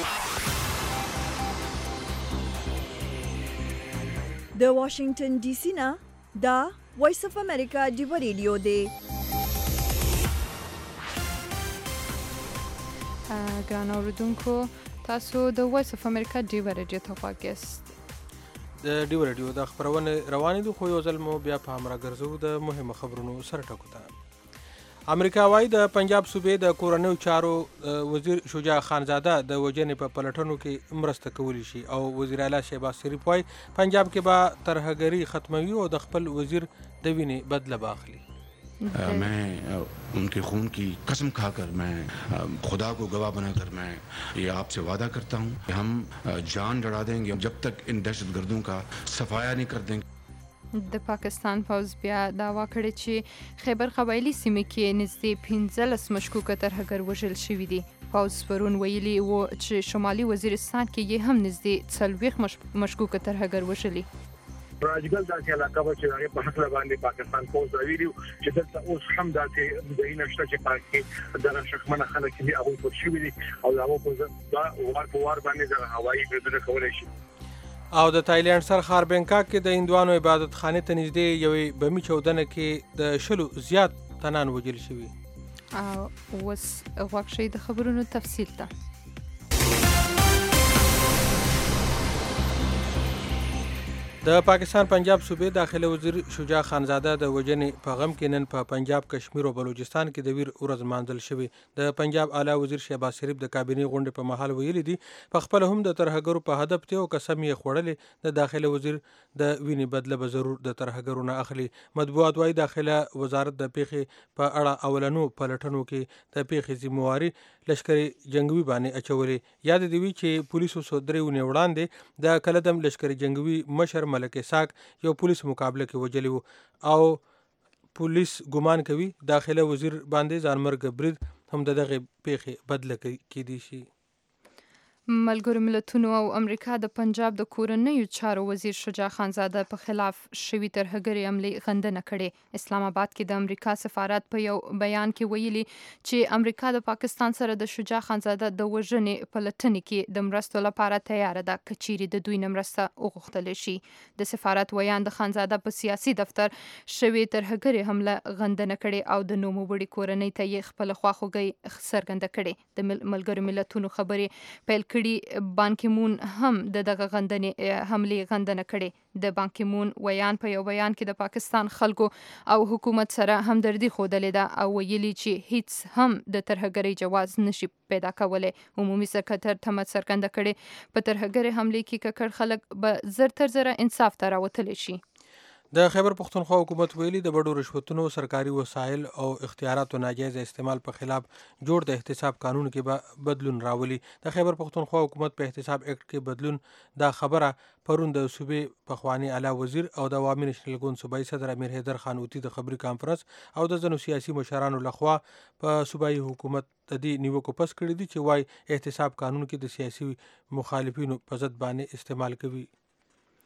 A: د واشنگټن ډي سي نه دا وایس اف امریکا ډیوه ریډیو دی.
B: ګران اوریدونکو، تاسو د وایس اف امریکا ډیوه ریډیو ته غوږ یاست.
C: د ډیوه ریډیو د خپرونې روانې دي، خو یو ځل مو بیا په هم راګرځو د مهمو خبرونو سره ټکو ته. امریکا وايي د پنجاب صوبې د کورنیو چارو وزیر شجاع خانزاده د وژنې په پلټنو کې مرسته کولی شي او وزیر اعلی شهباز شریف وايي پنجاب کې به ترهګري ختموي او د خپل وزیر د وینې بدله به اخلي.
D: मैं उनके खून की कसम खाकर मैं खुदा को गवाह बनाकर मैं ये आपसे वादा करता हूँ कि हम जान लड़ा देंगे जब तक इन दहशतगर्दों का सफाया नहीं कर देंगे.
B: د پاکستان پوځ بیا دعوا کړې چې خیبر قبایلي سیمې کې نږدې پنځلس مشکوکه ترهګر وژل شوي دي. پوځ پرون ویلي و چې شمالي وزیرستان کې یې هم نږدې څلوېښت مشکوکه ترهګر وژلي.
E: راجګل داسې علاقه به چې هغې په هکله باندې پاکستان پوځ راویلي چې دلته اوس هم داسې ځایونه شته چې پکې دغه شکمنه خلک دي هغوی پټ شوي دي او د هغو په وار په وار باندې دغه هوایي بریدونه کولی شي.
C: او د تایلند سر ښار بینکاک کې د هندوانو عبادت خانې ته نږدې یوې بمي چاودنه کې د شلو زیات تنان وژل شوي.
B: او اوس غوږ شئ د خبرونو تفصیل ته.
C: د پاکستان پنجاب صوبې داخله وزیر شجاع خانزاده د وژنې په غم کې نن په پنجاب، کشمیر او بلوچستان کې د ویر ورځ مانځل شوې. د پنجاب اعلی وزیر شهباز شریف د کابینې غونډې په مهال ویلي دي په خپله هم د ترهګرو په هدف دی او قسم یې خوړلې د داخله وزیر د وینې بدله به ضرور د ترهګرو نه اخلي. مطبوعات وایي داخله وزارت د پیښې په اړه اولنو پلټنو کې د پیښې ذمواري لشکري جنگوي باندې اچولې. یاد دې وي چې پولیسو څو درې ونې وړاندې د کلدم لشکري جنگوي مشر ملک اسحاق یو پولیس مقابله کې وژلی و او پولیس ګمان کوي داخله وزیر باندې ځانمرګ برید هم د دغه پیښې بدله کېدی شي.
B: ملګرو ملتونو او امریکا د پنجاب د کورنیو چارو وزیر شجاع خانزاده په خلاف شوي ترهګرۍ حملې غندنه کړې. اسلام آباد کې د امریکا سفارت په یو بیان کې ویلي چې امریکا د پاکستان سره د شجاع خانزاده د وژنې پلټنې کې د مرستو لپاره تیاره ده که چیرې د دوی نه مرسته وغوښتلی شي. د سفارت ویان د خانزاده په سیاسي دفتر شوي ترهګرۍ حمله غندنه کړې او د نوموړي کورنۍ ته یې خپله خواخوږۍ څرګنده کړې. د ملګرو ملتونو خبرې پیل کړي بان کی مون هم د دغه غندنې حملې غندنه کړې. د بان کی مون ویان په یو بیان کې د پاکستان خلکو او حکومت سره همدردي ښودلې ده او ویلي چې هیڅ هم د ترهګرۍ جواز نشي پیدا کولی. عمومي سکرټر تمه څرګنده کړې په ترهګرۍ حملې کې ککړ خلک به زر تر زره انصاف ته راوتلی شي.
C: د خیبر پختونخوا حکومت ویلي د بډو رشوتونو، سرکاري وسایل او اختیاراتو ناجایز استعمال په خلاف جوړ د احتساب قانون کې به بدلون راولي. د خیبر پختونخوا حکومت په احتساب اکټ کې بدلون دا خبره پرون د صوبې پخوانی اعلی وزیر او د عوامي نېشنل ګوند صوبایي صدر امیر حیدر خان اوتي د خبري کانفرنس او د ځینو سیاسي مشرانو لخوا په صوبایي حکومت د دې نیوکو پس کړي دي چې وايي احتساب قانون کې د سیاسي مخالفینو په ضد باندې استعمال کوي.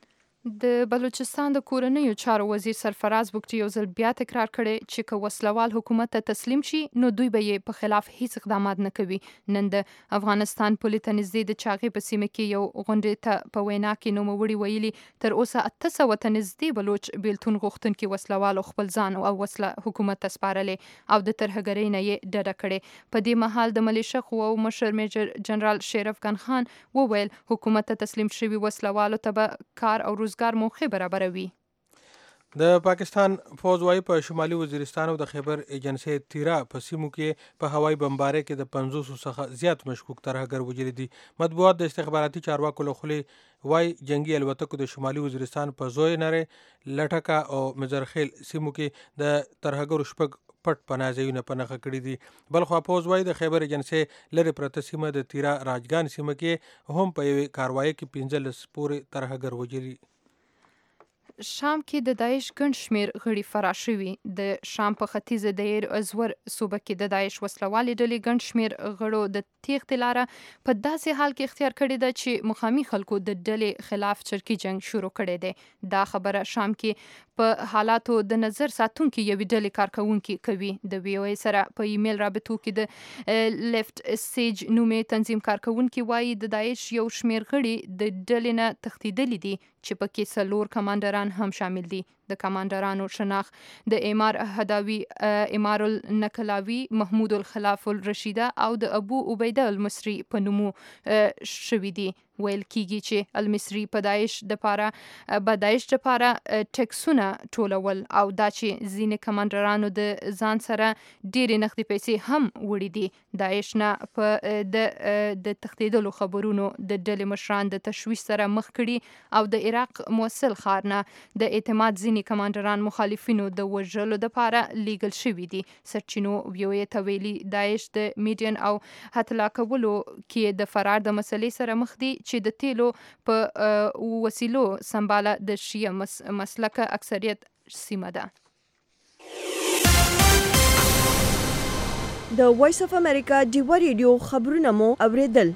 B: د بلوچستان د کورنیو چارو وزیر سرفراز بګټي یو ځل بیا تکرار کړی چې که وسلوال حکومت ته تسلیم شي نو دوی به یې په خلاف هیڅ اقدامات نه کوي. نن د افغانستان پولې ته نږدې د چاغې په سیمه کې یو غونډې ته په وینا کې نوموړي ویلي تر اوسه اته سوه ته نږدې بلوچ بیلتون غوښتونکي وسلوالو خپل ځان او وسله حکومت ته سپارلې او د ترهګرۍ نه یې ډډه کړې. په دې مهال د ملیشه قواو مشر میجر جنرال شیرف ګن خان وویل حکومت ته تسلیم شوي وسلوالو ته به کار او روزګار موقع برابروي.
C: د پاکستان فوج وايي په شمالي وزیرستان او د خیبر ایجنسۍ تیرا په سیمو کې په هوایي بمبارۍ کې د پنځوسو څخه زیات مشکوک ترهګر وژلي دي. مطبوعات د استخباراتي چارواکو له خولې وايي جنگي الوتکو د شمالي وزیرستان په زوی نرې لټکه او مزرخیل سیمو کې د ترهګرو شپږ پټ پناهځایونه په نښه کړي دي. بلخوا پوز وايي د خیبر ایجنسۍ لرې پرته سیمه د تیرا راجګان سیمه کې هم په یوې کاروایي کې پنځلس پورې ترهګر وژلي.
B: شام کې د داعش ګڼ شمېر غړي فرار شوي. د شام په ختیځه دیر ازور صوبه کې د داعش وسلوالې ډلې ګڼ شمېر غړو د تېښتې لاره په داسې حال کې اختیار کړې ده چې مقامي خلکو د ډلې خلاف چرکي جنگ شروع کړی دی. دا خبره شام کې په حالاتو د نظر ساتونکي یوې ډلې کارکوونکي کوي. د وی او ای سره په ایمیل رابطو کې د لیفت سیج نومې تنظیم کارکوونکي وایي د داعش یو شمېر غړي د ډلې نه تښتېدلي دي چې پکې څلور کمانډران هم شامل دي. د کمانډرانو شناخت د امار هداوي، امار النکلاوي، محمود الخلاف الرشیده او د ابو عبیده المصری په نومو شوي دي. ویل کیږي چې المصری په داعش د پاره به داعش د پاره ټیکسونه ټولول او دا چې ځینې کمانډرانو د ځان سره ډېرې نقدي پیسې هم وړي دي. داعش نه په د د تښتېدلو خبرونو د ډلې مشران د تشویش سره مخ کړي او د عراق موصل ښار نه د اعتماد ځینې کمانډران مخالفینو د وژلو دپاره لیږل شوي دي. سرچینو وی او ای ته ویلي داعش د میډین او هتلا کولو کې د فرار د مسلې سره مخ دي چې د تیلو په وسیلو سمباله د شیعه مس مسلکه اکثریت سیمه ده.
A: د وایس اف امریکا ډیوه ریډیو خبرونه مو اوریدل.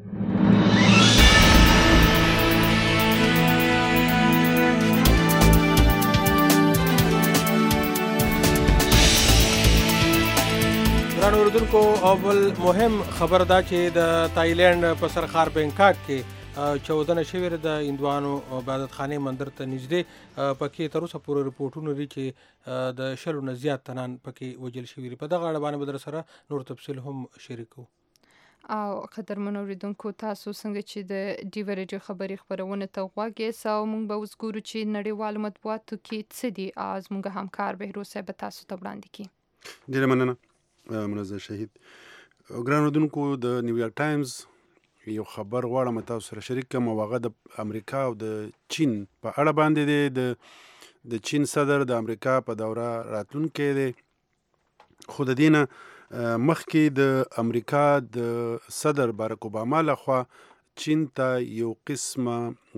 C: ګران اوریدونکو او بل مهم خبر دا چې د تایلند په سرخار بینکاک کې چودنه شوې د هندوانو عبادت خانې مندر ته نږدې پکې تر اوسه پورې رپورټونه لري چې د شلو نه زیات تنان پکې وژل شوي دي. په دغه اړه باندې به در سره نور تفصیل هم شریکو.
B: او قدرمن اوریدونکو تاسو څنګه چې د ډیوه ریډیو خبري خبرونه ته غوږ یاست او موږ به اوس ګورو چې نړیوالو مطبوعاتو کې څه دي. از موږ همکار بهروز صاحب تاسو ته وړاندې کړي.
R: ډېره مننه منظر شهید. ګران اوریدونکو د نیویارک ټایمز یو خبر غواړم تاسو سره شریک کړم او هغه د امریکا او د چین په اړه باندې دی. د د چین صدر د امریکا په دوره راتلونکی دی، خو د دې نه مخکې د امریکا د صدر باراک اوباما لخوا چین ته یو قسمه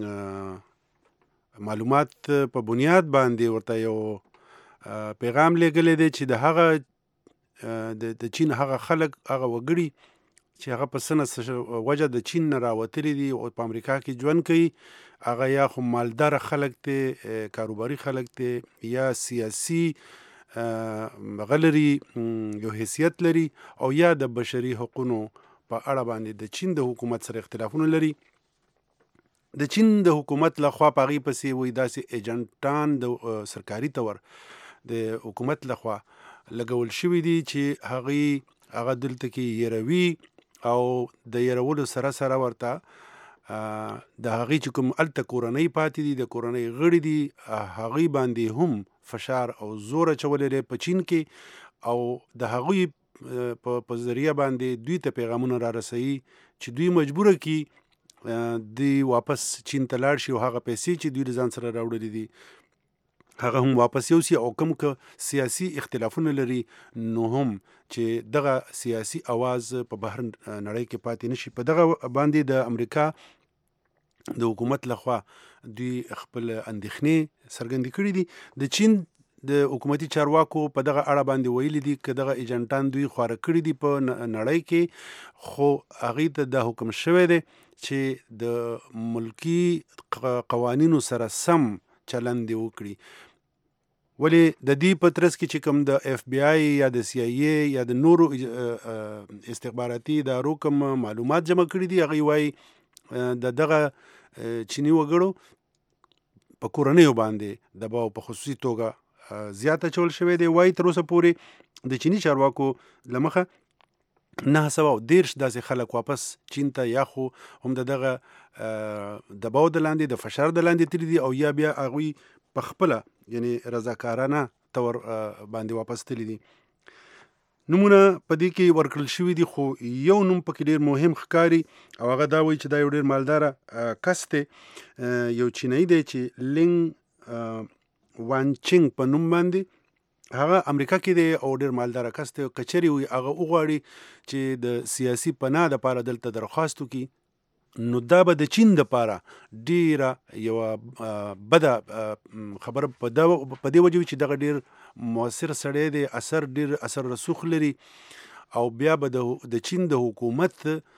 R: معلومات په بنیاد باندې ورته یو پیغام لیږلی دی چې د هغه د چین هغه خلک هغه وګړي چې هغه په څه وجه د چین نه راوتلي دي او په امریکا کې ژوند کوي، هغه یا خو مالداره خلک دی، کاروباري خلک دی، یا سیاسي غلري یو حیثیت لري او یا د بشري حقوقو په اړه باندې د چین د حکومت سره اختلافونه لري. د چین د حکومت لخوا په هغې پسې وایي داسې ایجنټان د سرکاري طور د حکومت لخوا لګول شوي دي چې هغې هغه دلته کې یروي او د یرولو سره سره ورته د هغې چې کوم هلته کورنۍ پاتې دي، د کورنۍ غړي دي، هغې باندې هم فشار او زور اچولی دی په چین کې او د هغوی په ذریعه باندې دوی ته پیغامونه را رسوي چې دوی مجبوره کړي دوی واپس چین ته لاړ شي او هغه پیسې چې دوی د ځان سره راوړلي دي هغه هم واپس یوسي او کوم که سیاسي اختلافونه لري نو هم چې دغه سیاسي اواز په بهر نړۍ کې پاتې نشي. په دغه باندې د امریکا د حکومت لخوا دوی خپل اندېښنې څرګندې کړي دي. د چین د حکومتي چارواکو په دغه اړه باندې ویلي دي که دغه ایجنټان دوی خواره کړي دي په نړۍ کې، خو هغې ته دا حکم شوی دی چې د ملکی قوانینو سره سم چلند دی وکړي. ولې د دې په ترڅ کې چې کوم د اف بی آی یا د سی آی ای یا د نورو استخباراتي ادارو کوم معلومات جمع کړي دي هغه وایي د دغه چینی وګړو په کورنیو باندې دباو په خصوصي توګه زیاته چول شوی دی. وایي تر اوسه پورې د چینی چارواکو له مخه نه سوه دیرش داسې خلک واپس چین ته یا خو هم د دغه دباو د لاندې د فشار د لاندې تللي دي او یا بیا هغوی په خپله یعنی رضاکارانه تور باندې واپس تللی دي. نمونه په دې کې ورکړل شوي دي خو یو نوم پکې ډېر مهم ښکاري او هغه دا وایي چې دا یو ډېر مالداره کس دی، یو چینایي دی چې لینګ وانچینګ په نوم باندې هغه امریکا کې دی او ډېر مالداره کس دی. که چیرې وي هغه وغواړي چې د سیاسي پناه دپاره دلته درخواست وکړي نو دا به د چین دپاره ډیره یوه بده خبره په دې وجه وي چې دغه ډیر مؤثر سړی دی، اثر ډیر اثر رسوخ لري او بیا به د چین د حکومت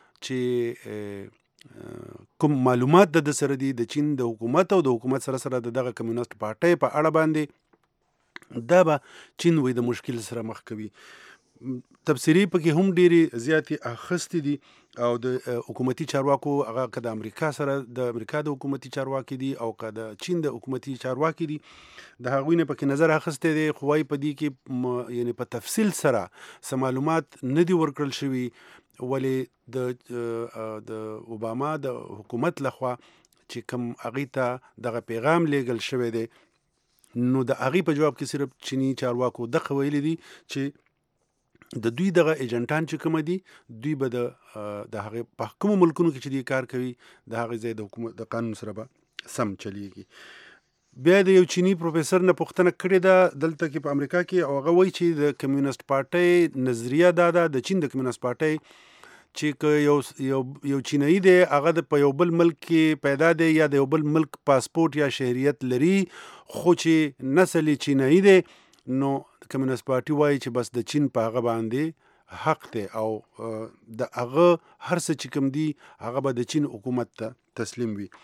R: چې کوم معلومات د سره دي د چین د حکومت او د حکومت سره سره د دغه کمیونست پارټۍ په اړه باندې دا به چین وي د مشکل سره مخ کوي. تبصرې پکې هم ډېرې زیاتې اخیستې دي او د حکومتي چارواکو هغه که د امریکا سره د امریکا د حکومتي چارواکي دي او که د چین د حکومتي چارواکي دي د هغوی نه پکې نظر اخیستی دی خو وایي په دې کې یعنې په تفصیل سره څه معلومات نه دي ورکړل شوي. ولې د د اوباما د حکومت لخوا چې کوم هغوی ته دغه پیغام لیږل شوی دی نو د هغې په جواب کې صرف چیني چارواکو دغه ویلي دي چې د دوی دغه ایجنټان چې کومه دي دوی به د د هغې په کومو ملکونو کې چې دوی کار کوي د هغې ځای د حکومت د قانون سره به سم چلیږي. بیا د یو چینی پروفیسر نه پوښتنه کړې ده دلته کې په امریکا کې او هغه وایي چې د کمیونست پارټۍ نظریه دا ده د چین د کمیونست پارټۍ چې که یو یو یو چینایي دی هغه د په یو بل ملک کې پیدا دی یا د یو بل ملک پاسپورت یا شهریت لري خو چې نسل یې چینایي دی نو کمیونست پارټي وایي چې بس د چین په هغه باندې حق دی او د هغه هر څه چې کوم دي هغه به د چین حکومت ته تسلیم وي.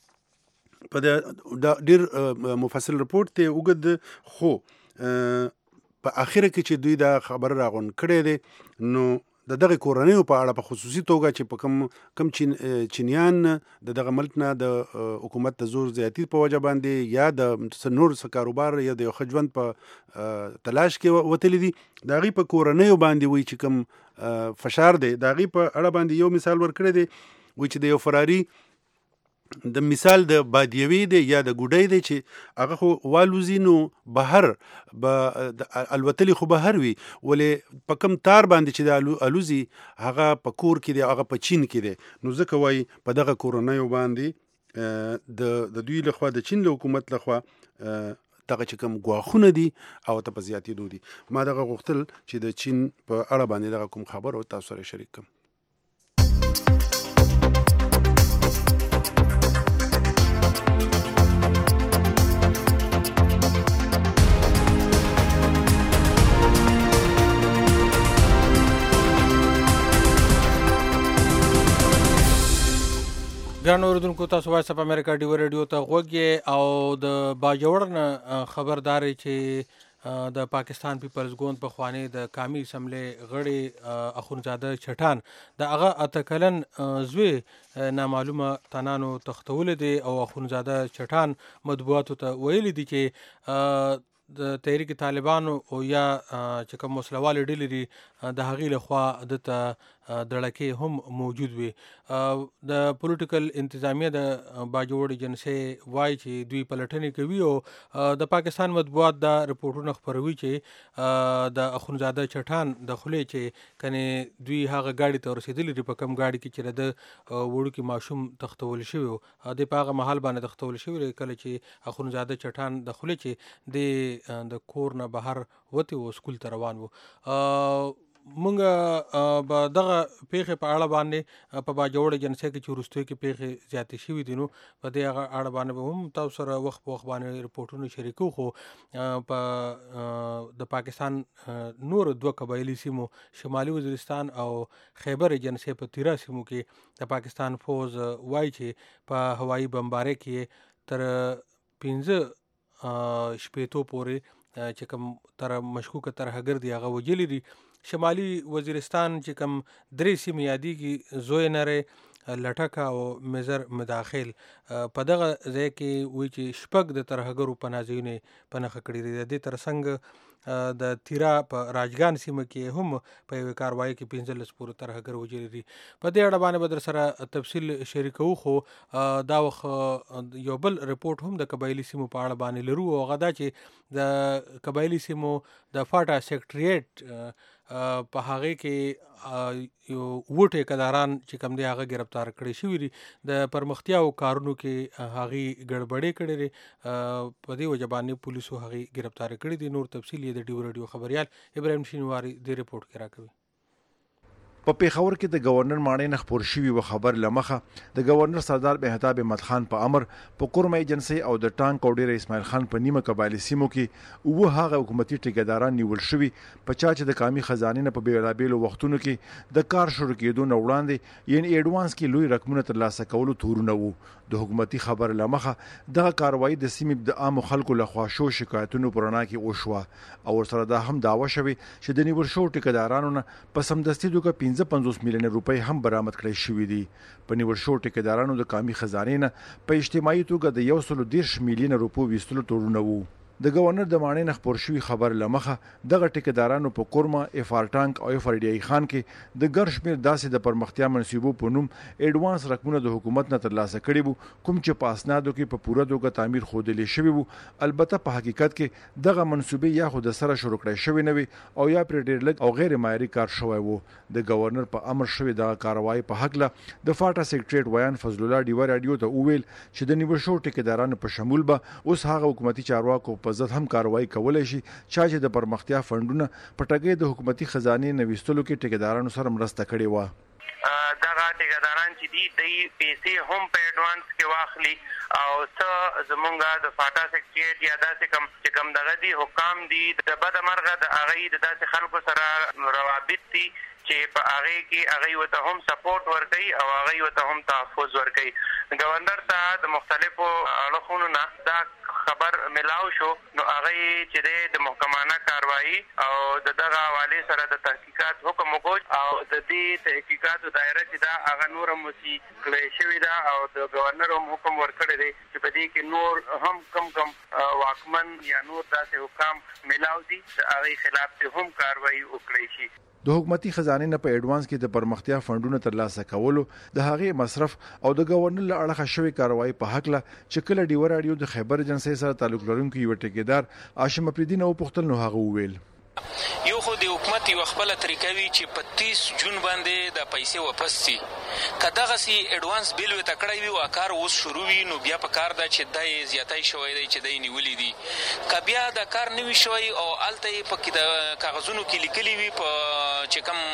R: په د ډېر مفصل رپورټ دی اوږد خو په اخره کې چې دوی دا خبره راغونډ کړی دی نو د دغه کورنیو په اړه په خصوصي توګه چې په کوم کوم چین چینیان د دغه ملک نه د حکومت د زور زیاتی په وجه باندې یا د نور څه کاروبار یا د یو ښه ژوند په تلاش کې وتلي دي د هغوی په کورنیو باندې وایي چې کوم فشار دی د هغوی په اړه باندې یو مثال ورکړی دی وایي چې د یو فراري د مثال د بادیوي دی یا د ګوډۍ دی چې هغه خو والوزي نو بهر به الوتلي خو بهر وي ولې په کم تار باندې چې د الوزي هغه په کور کې دی هغه په چین کې دی نو ځکه وایي په دغه کورنیو باندې د د دوی لخوا د چین له حکومت لخوا دغه چې کوم ګواښونه دي او ته په زیاتېدو دي. ما دغه غوښتل چې د چین په اړه باندې دغه کوم خبر او تاسو سره شریک کړم.
C: ګران اوریدونکو تاسو وایس اف امریکا ډیو ریډیو ته غوږ یې او د باجوړ نه خبردار چې د پاکستان پیپلز ګوند په خوانی د قومي اسمبلی غړي اخونزاده چټان د هغه اته کلن زوی نامعلومه تنانو تختول دي او اخونزاده چټان مطبوعاتو ته ویلي دي چې د تحریک طالبانو او یا چې کوم مسلوال ډلې دي د هغې لخوا دته دړکې هم موجود وي. د پولیټیکل انتظامیه د باجوړ ایجنسۍ وایي چې دوی پلټنې کوي او د پاکستان مطبوعات دا رپورټونه خپروي چې د اخونزاده چټان د خولې چې کنې دوی هغه ګاډي ته ورسېدلي دي په کوم ګاډي کې چې د وړوکي ماشوم تختول شوی و دی په هغه مهال باندې تختول شوی دی کله چې اخونزاده چټان د خولې چې د د کور نه بهر وتی و سکول ته روان و. مونږ به دغه پیښې په اړه باندې په باجوړ جنسه کې چې وروستیو کې پیښې زیاتې شوي دي نو په دې هغه اړه باندې به هم تاسو سره وخت په وخت باندې رپورټونه شریکو. خو په د پاکستان نور دوه قبایلي سیمو شمالي وزیرستان او خیبر جنسه په تیرا سیمو کې د پاکستان فوز وایي چې په هوایي بمبارۍ کې تر پنځه شپېتو پورې چې کوم تر مشکوکه ترهګر دي هغه وجلي دي. شمالي وزیرستان چې کوم درې سیمې یادېږي، زوی نری، لټکه او مزر مداخل، په دغه ځای کې وایي چې شپږ د ترهګرو پناه ځایونه په نښه کړي دي. د دې ترڅنګ د تیرا په راجګان سیمه کې هم په یوې کاروایي کې پنځلس پورې ترهګر وجلي دي. په دې اړه باندې به در سره تفصیل شریکوو، خو دا وخت یو بل رپورټ هم د قبایلي سیمو په اړه باندې لرو، او هغه دا چې د قبایلي سیمو د فاټا سیکټریټ په هغې کې یو اووه ټیکهداران چې کوم دی هغه ګرفتار کړي شوي دي. د پرمختیاو کارونو کې هغې ګډوډۍ کړې دي، په دې وجه باندې پولیسو هغې ګرفتار کړي دي. نور تفصیل یې د ډیو راډیو خبریال ابراهیم شینواري دې رپورټ کې راکوي.
S: په پیښور کې د گورنر ماڼۍ نه خپور شوي و خبر لمخه د گورنر سردار مهتاب احمد خان په امر په کورمه ایجنسي او د ټانک او ډیر اسماعیل خان په نیمه قبایلي سیمو کې اوه هغه حکومتي ټیکهداران نیول شوي په چا چې د قومي خزانې نه په بیلابیلو وختونو کې د کار شروع کېدو نه وړاندې یعنی ایډوانس کې لوی رقمونه ترلاسه کولو تورونه وو. د حکومتي خبر لمخه دغه کاروایی د سیمې د عام خلکو له خوا شو شکایتونو پرانا کې وشوه، او سره دا هم داوا شوی چې د نیول شو ټیکهدارانو نه په سمدستي توګه پنځه پنځوس میلیونه روپۍ هم برآمد کړی شوي دي. په نیول شو ټیکهدارانو د قومي خزانې نه په اجتماعي توګه د یو سلو دېرش میلیونه روپو ویستلو تورونه وو. د گورنر د ماڼۍ نه خپور شوي خبر لمخه دغه ټیکهدارانو په کورما، افار ټانک او افار ډی خان کې د ګڼ شمېر داسې د پرمختیا منصوبو په نوم ایډوانس رقمونه د حکومت نه ترلاسه کړي وو، کوم چې په اسنادو کې په پوره توګه تعمیر ښودلی شوي وو. البته په حقیقت کې دغه منصوبې یا خو د سره شروع کړی شوي نه وي او یا پرې ډېر لږ او غیر معیاري کار شوی وو. د گورنر په امر شوي دغه کاروایی په هکله د فاټا سیکټریټ ویان فضل الله ډیوه راډیو ته وویل چې د نیول شوو ټیکهدارانو په شمول به اوس هغه حکومتي چارواکو په ضد هم کاروایی کولای شي چا چې د پرمختیا فندونه په ټګۍ د حکومتي خزانې نه ویستلو کې ټیکهدارانو سره مرسته کړې وه.
T: دغه ټیکهداران چې دي دوی پیسې هم په ایډوانس کې واخلي او څه زمونږ د فاټا سیکټریټ یا داسې کم چې کوم دغه دي حکام دي د بده مرغه د هغوی د داسې خلکو سره روابط دي چې په هغې کې هغوی ورته هم سپورټ ورکوي او هغوی ورته هم تحفظ ورکوي. ګورنر ته د مختلفو اړخونو نه دا خبر ملاو شو، نو هغوی چې دی د محکمانه کاروایی او د دغه حوالې سره د تحقیقات حکم وکړ او د دې تحقیقاتو دایره چې دا هغه نور هم وسي کړی شوې ده او د ګورنر هم حکم ورکړی دی چې په دې کې نور هم کم کم واکمن یا نور داسې حکام ملاو دي د هغوی خلاف چې هم کاروایی وکړی شي.
S: د حکومتي خزانې نه په ایډوانس کې د پرمختیا فندونو ترلاسه کولو د هغې مصرف او د گورنر له اړخه شوې کاروایی په هکله چې کله ډیوه راډیو د خیبر ایجنسۍ سره تعلق لرونکي یوه ټیکهدار هاشم افریدي نه وپوښتل، نو هغه وویل
U: یو خو د حکومت یوه خپله طریقه وي چې په تیس جون باندې د پیسې واپس سي. که دغسې ایډوانس بیل ورته کړی وي او کار اوس شروع وي نو بیا په کار ده چې دا یې زیاتی شوی دی چې دی نیولي دي. که بیا د کار نه وي شوی او هلته یې پکې د کاغذونو کې لیکلي وي په چې کوم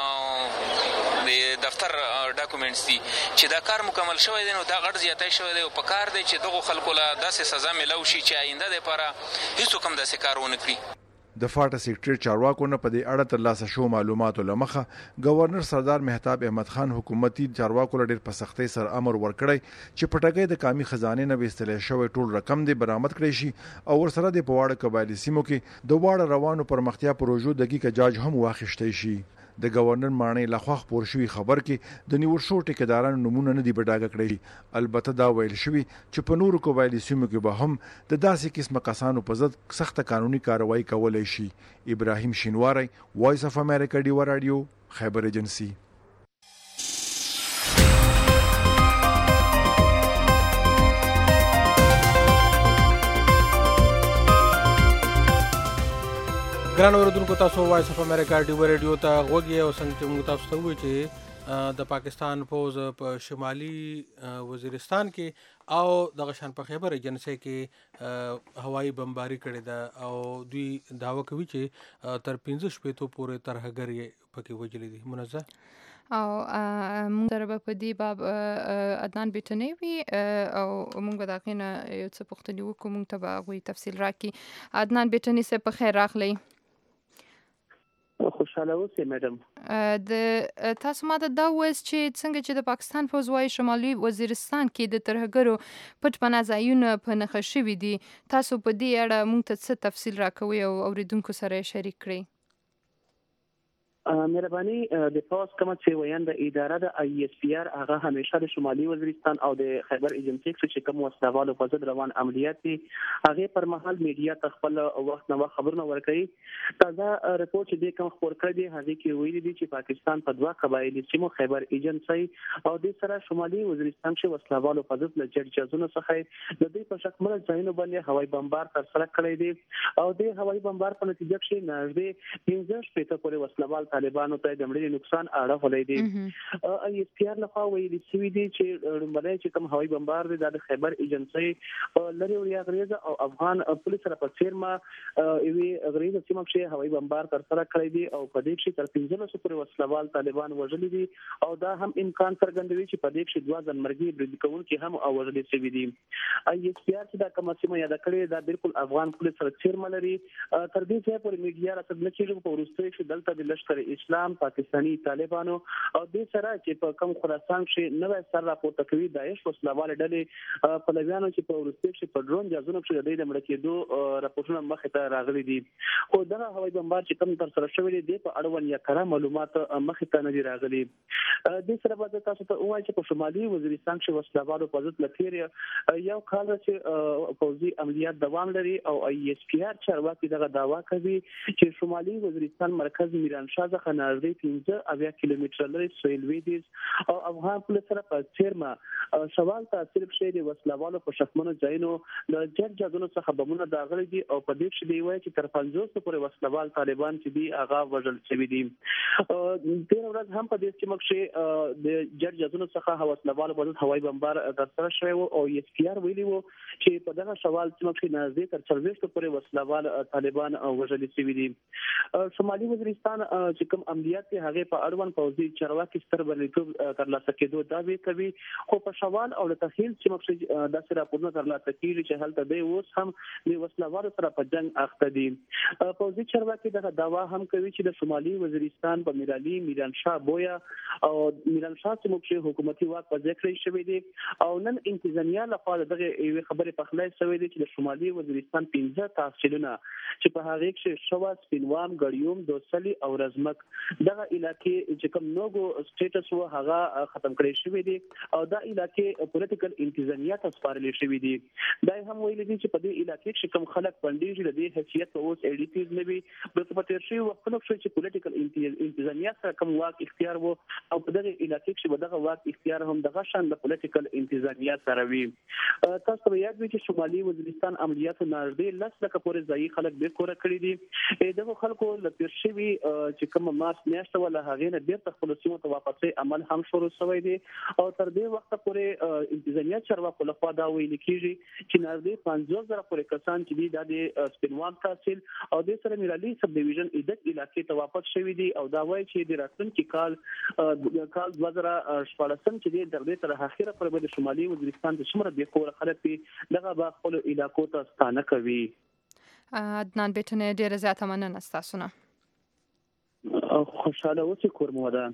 U: د دفتر ډاکومنټس دي چې دا کار مکمل شوی دی نو دا غټ زیاتی شوی دی او په کار دی چې دغو خلکو له داسې سزا میلاو شي چې آینده دپاره هېڅوک هم داسې کار ونه کړي.
S: د فاټا سیکټریټ چارواکو نه په دې اړه ترلاسه شو معلوماتو له مخه ګورنر سردار مهتاب احمد خان حکومتي چارواکو له ډېر په سختۍ سره امر ورکړی چې په ټګۍ د قومي خزانې نه ویستلی شوی ټول رقم دې برآمد کړی شي او ورسره د په واړه قبایلي سیمو کې د واړه روانو پرمختیا پروژو دقیقه جاج هم واخیستی شي. د گورنر ماڼۍ لخوا خپور شوي خبر کې د نیول شوو ټیکهدارانو نومونه نه دي بډاګه کړي. البته دا ویل شوي چې په نورو قبایلي سیمو کې به هم د داسې قسمه کسانو په ضد سخته قانوني کاروایی کولی شي. ابراهیم شینواری، وایس اف امریکا، ډیوه راډیو، خیبر ایجنسي.
C: ګران اوریدونکو، تاسو وایس اف امریکا ډیوه راډیو ته غوږ یې او څنګه چې موږ تاسو ته ووایو چې د پاکستان پوځ په شمالي وزیرستان کې او دغه شان په خیبر ایجنسي کې هوایي بمباری کړې ده او دوی داوا کوي چې تر پنځه شپېتو پورې ترهګر یې پکې وژلي دي. منزه
B: او موږ سره به په دې باب عدنان بیټنی وي او موږ به د هغې نه یو څه پوښتنې وکړو، موږ ته به هغوی تفصیل راکړي. عدنان بیټنی صاحب په خیر راغلی.
F: خوشاله اوسئ میډم.
B: د تاسو ما ته دا ووایاست چې څنګه چې د پاکستان پوځ وایي شمالي وزیرستان کې د ترهګرو پټ پناه ځایونه په نښه شوي دي، تاسو په دې اړه موږ ته څه تفصیل راکوئ او اورېدونکو سره یې شریک کړئ؟
F: مهرباني د پوز کومه چې وینده اداره د آی اس پی آر هغه همیشه د شمالي وزیرستان او د خیبر ایجنسي چې کوم وسلوالو په ضد روان عملیات دي هغه پر مهال میډیا ته خپل وخت نه خبرونه ورکړي. تازه رپورت چې د کوم خبر کړی دی هغه کې ویلي دي چې پاکستان په دوه قبایلی سیمو خیبر ایجنسي او د سره شمالي وزیرستان چې وسلوالو په ضد له جرجازونو څخه د دوی په شکل ځایونو باندې هوایي بمبار تر سره کړی دی او د هوایي بمبار په نتیجه کې نږدې پنځه شپېته پورې وسلوال طالبانو ته د مړینې نقصان اړولای دي. آی اس پی آر لخوا ویلي شوي دي چې لومړی چې کوم هوایي بمبار دی د خیبر ایجنسي لري وریا غریزه او افغان پولیس سره په څیرما وی غریزه سیمه کې هوایي بمبار تر سره کړی دی او په دې کې تر پنځه سوه پورې وسلوال طالبان وژلي دي او دا هم امکان څرګندوي چې په دې کې دوه ځنمرګي برید کوونکي هم وژلي شوي دي. آی اس پی آر چې دا کومه سیمه یاد کړې دا بالکل افغان پولیس سره څیرما لري. تر دې ځای پورې میډیا راځي چې په وروستي کې دلته د لشکر اسلام پاکستانی طالبانو او د سره چې په کوم خراسان کې نوې سر راپورته کوي داعش وسلوال ډلې په لویانو چې په ورسته کې په ډرون جازونو کې د دې مړ کېدو راپورټونه مخې ته راغلي دي خو دا هوایي بمبار چې کوم تر سره شوی دی په اړه یې کړه معلومات مخې ته نه دي راغلي. د سره به تاسو ته وایي چې په شمالي وزیرستان کې وسلوالو په ضد لپاره یو کال چې پوځي عملیات دوام لري او آی اس پی آر چارواکي دغه داوا کوي چې شمالي وزیرستان مرکز میرانشاه څخه نږدې پنځه اویا کیلومتره لري سویلوي دي او افغان پولیس سره په څیرما سوال تاثیر شوی دی وسلوالو په شکمنو ځایونو د جرجازونو څخه بمونه داغلي دي او په دې کې دی وایي چې تر پنځوس پورې وسلوال طالبان چې دی هغه وژل شوي دي. تیر ورځ هم په دې کې مخکې د جرجازونو څخه وسلوالو په هوایي بمبار ترسره شوی او اس پی آر ویلي وو چې په دغه سوال چې مخکې نږدې تر څلوېښت پورې وسلوال طالبان وژل شوي دي. شمالي وزیرستان چې کوم عملیات دي هغه په اړوند پوځي چارواکي ستر بریالیتوب ترلاسه کېدو دعوی کوي خو په شوال او د تخیل چې مخکې داسې راپورونه ترلاسه کیږي چې هلته دی اوس هم د وسلوالو سره په جنگ اخته دي. پوځي چارواکي دغه دعوا هم کوي چې د شمالي وزیرستان په میرالي میرانشاه بویا او میرانشاه چې مخکې حکومتي واک په ذکر شوی دی او نن انتظامیه لخوا دغه یو خبره په خلای شوی دی چې د شمالي وزیرستان پنځه تحصیلونه چې په هغه کې شوا سپینوام ګړیوم دوسلی او رزمک دغه علاقې چې کوم نوګو سټیټس و هغه ختم کړی شوی دی او دا علاقې پولیټیکل انتظامیه ته سپارل شوی دی. دا هم ویل دي چې په دې علاقې کې کوم خلک پندېږي د دې حیثیت اوس ایډیټیز نه وي بلکې په تیر شوی وختونو کې چې پولیټیکل انتظامیه سره کوم واک اختیار وو او په دغه علاقې کې دغه واک اختیار هم دغه شان د پولیټیکل انتظامیه سره وي. تاسو به یاد وي چې شمالي وزیرستان عملیات نږدې لس لکه پورې ځایي خلک به کور کړی دي. دغه خلکو د تیر شوی چې کوم مارچ میاشت ولا هغه نه بیرته خپل سیمو ته واپسې عمل هم شروع شوی دی او تر دې وخت پورې انتظامیه چارواکو لخوا دا ویل کیږي چې نږدې پنځوس زره پورې کسان چې دي د سپینوام تحصیل او د سره میرالي سب ډیویژن ایدک علاقې ته واپس شوی دي او دا وایي چې د راتلونکي کال کال دوه زره شپاړسم چې د دغه تر اخیره پر د شمالي وزیرستان د شمره به کور خلک دغه با خپل علاقو ته ستانه کوي.
B: عدنان بیټنی ډیره زیاته مننه ستاسو نه.
F: خوشاله اوسئ کور مو ودان.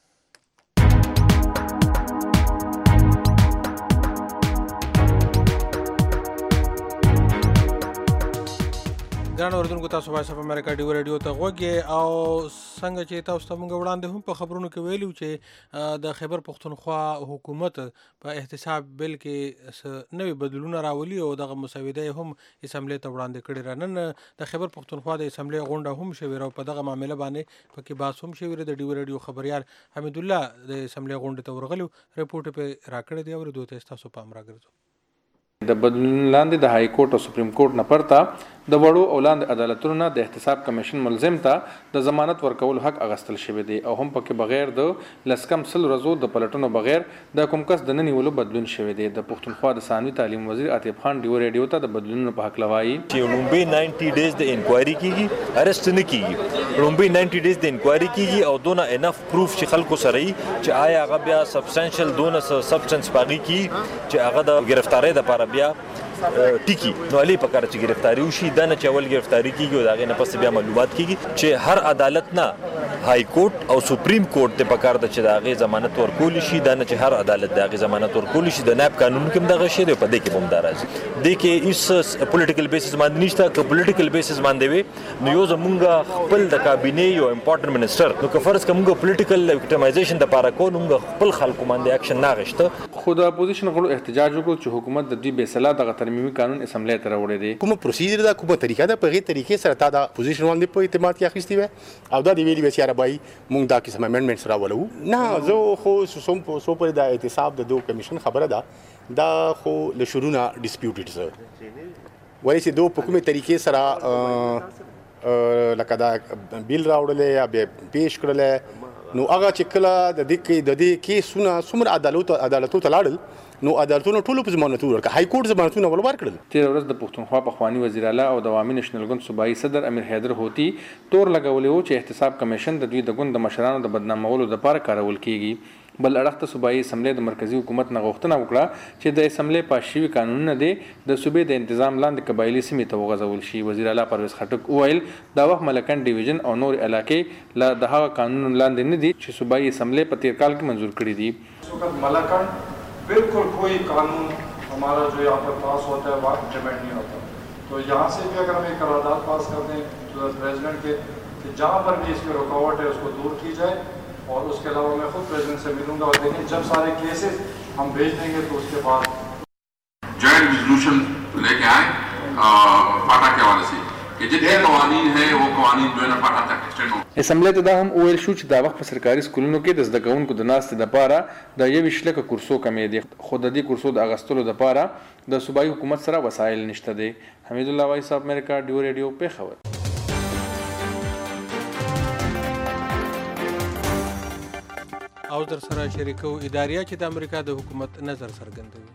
C: ګران اوریدونکو تاسو وایس اف امریکا ډیو رادیو ته غوږی او څنګه چې تاسو ته موږ وړاندې هم په خبرونو کې ویلو چې د خیبر پښتونخوا حکومت په احتساب بل کې نوې بدلونه راولي او دغه مسوده هم اسمبلی ته وړاندې کړي را نن د خیبر پښتونخوا د اسمبلی غونډه هم شوې او په دغه معاملې باندې پکې بحث هم شوی د ډیو رادیو خبريال حمید الله د اسمبلی غونډه ته ورغلو ریپورت په راکړی دی او دوی ته تاسو پام راګرځو.
G: د بدلون لاندې د های کورټ او سپریم کورټ نه پرته د وړو او لاندې عدالتونو نه د احتساب کمیشن ملزم ته د ضمانت ورکولو حق اغستل شوی دی او هم پکې بغیر د لسکم سل ورځو د پلټنو بغیر د کوم کس د ننیولو بدلون شوی دی. د پښتونخوا د ثانوي تعلیم وزیر عاطف خان ډیو ریډیو ته د بدلونونو په حق لوایي
V: چې لومبي نوي ډیز د انکوایري کیږي ارست نه کیږي. لومبي نوي ډیز د انکوایري کیږي او دونه انف پروف چې خلکو سره چې آیا هغه بیا سبستانشل دونه سبستانس باغی کی چې هغه د گرفتاری د لپاره بیا ټیکی نو علي په کار چې گرفتاری وشي دا نه چې اول گرفتاری کیږي او داغه نه پس بیا معلومات کیږي چې هر عدالت نه های کورټ او سپریم کورټ ته په کار د چې داغه ضمانت ورکول شي دا نه چې هر عدالت داغه ضمانت ورکول شي د ناب قانون کې دغه شی دی په دې کې هم دراځي د کې اس پولیټیکل بیسس باندې نشته که پولیټیکل بیسس باندې وي نو یو زمونږ خپل د کابینه یو امپورټنت منسٹر نو که فرض کومه پولیټیکل وکټمایزیشن د لپاره کو نو خپل خلکو باندې اکشن نه غشته.
G: خو د اپوزیشن غړو احتجاج وکړ چې حکومت د دې بې دغه ترمیمي قانون اسمبلی ته راوړی دی.
W: کومه پروسیجر ده کومه طریقه ده په غیر طریقې سره تا د اپوزیشن باندې په اعتماد کې اخیستی وي او دا دی ویلي چې عربای مونږ دا قسم امندمنټس راولو نه زه خو سوم په سو پر د احتساب د دوه کمیشن خبره ده دا خو له شروع نه ډیسپیوټډ سره وایي چې دوه په کومه طریقې سره لکه دا بیل راوړل یا به پیش کړل نو هغه چې کله د دې د دې کیسونه څومره عدالت عدالتو ته لاړل نو عدالتونو ټولو په ضمانت ورکړه. های کورټ ضمانتونه ول ورکړل.
G: تیر ورځ د پښتونخوا پخوانی وزیر اعلی او د عوامي نېشنل ګوند صوبایي صدر امیر حیدر هوتی تور لګولې و چې احتساب کمیشن د دوی د ګوند د مشرانو د بدنامولو لپاره کارول کیږي. بل اړخ ته صوبایي اسمبلی د مرکزی حکومت نه غوښتنه وکړه چې د اسمبلی پاس شوي قانونونه دي د صوبې د تنظیم لاندې قبایلي سیمې ته وغځول شي. وزیر اعلی پرویز خټک وویل دا وخت ملکن ډیویژن او نور علاقې له د هغه قانون لاندې نه دي چې صوبایي اسمبلی په تیر کال کې منظور کړي دي.
X: ملکن बिल्कुल कोई कानून हमारा जो यहाँ पर पास होता है वो इम्प्लीमेंट नहीं होता. तो यहाँ से भी अगर हम एक करारदाद पास कर दें तो प्रेसिडेंट के कि जहाँ पर भी इसमें रुकावट है उसको दूर की जाए और उसके अलावा मैं खुद प्रेसिडेंट से मिलूंगा और देखें जब सारे केसेस हम भेज देंगे तो उसके बाद
Y: जॉइंट रेजोल्यूशन लेके आए फाटा के हवाले से कि जितने कवानीन हैं वो कवानीन जो है ना फाटा तक एक्सटेंड हो.
G: اسمبلی ته دا هم وویل شو چې دا وخت په سرکاري سکولونو کې د زده کوونکو د ناستې دپاره د یویشت لکه کورسو کمې دي خو د دې کورسو د اغستلو دپاره د صوبایي حکومت سره وسایل نشته دی. حمید الله وایس اف امریکا ډیو ریډیو پېښور.
C: او در سره شریکو اداریه چې د امریکا د حکومت نظر څرګندوي.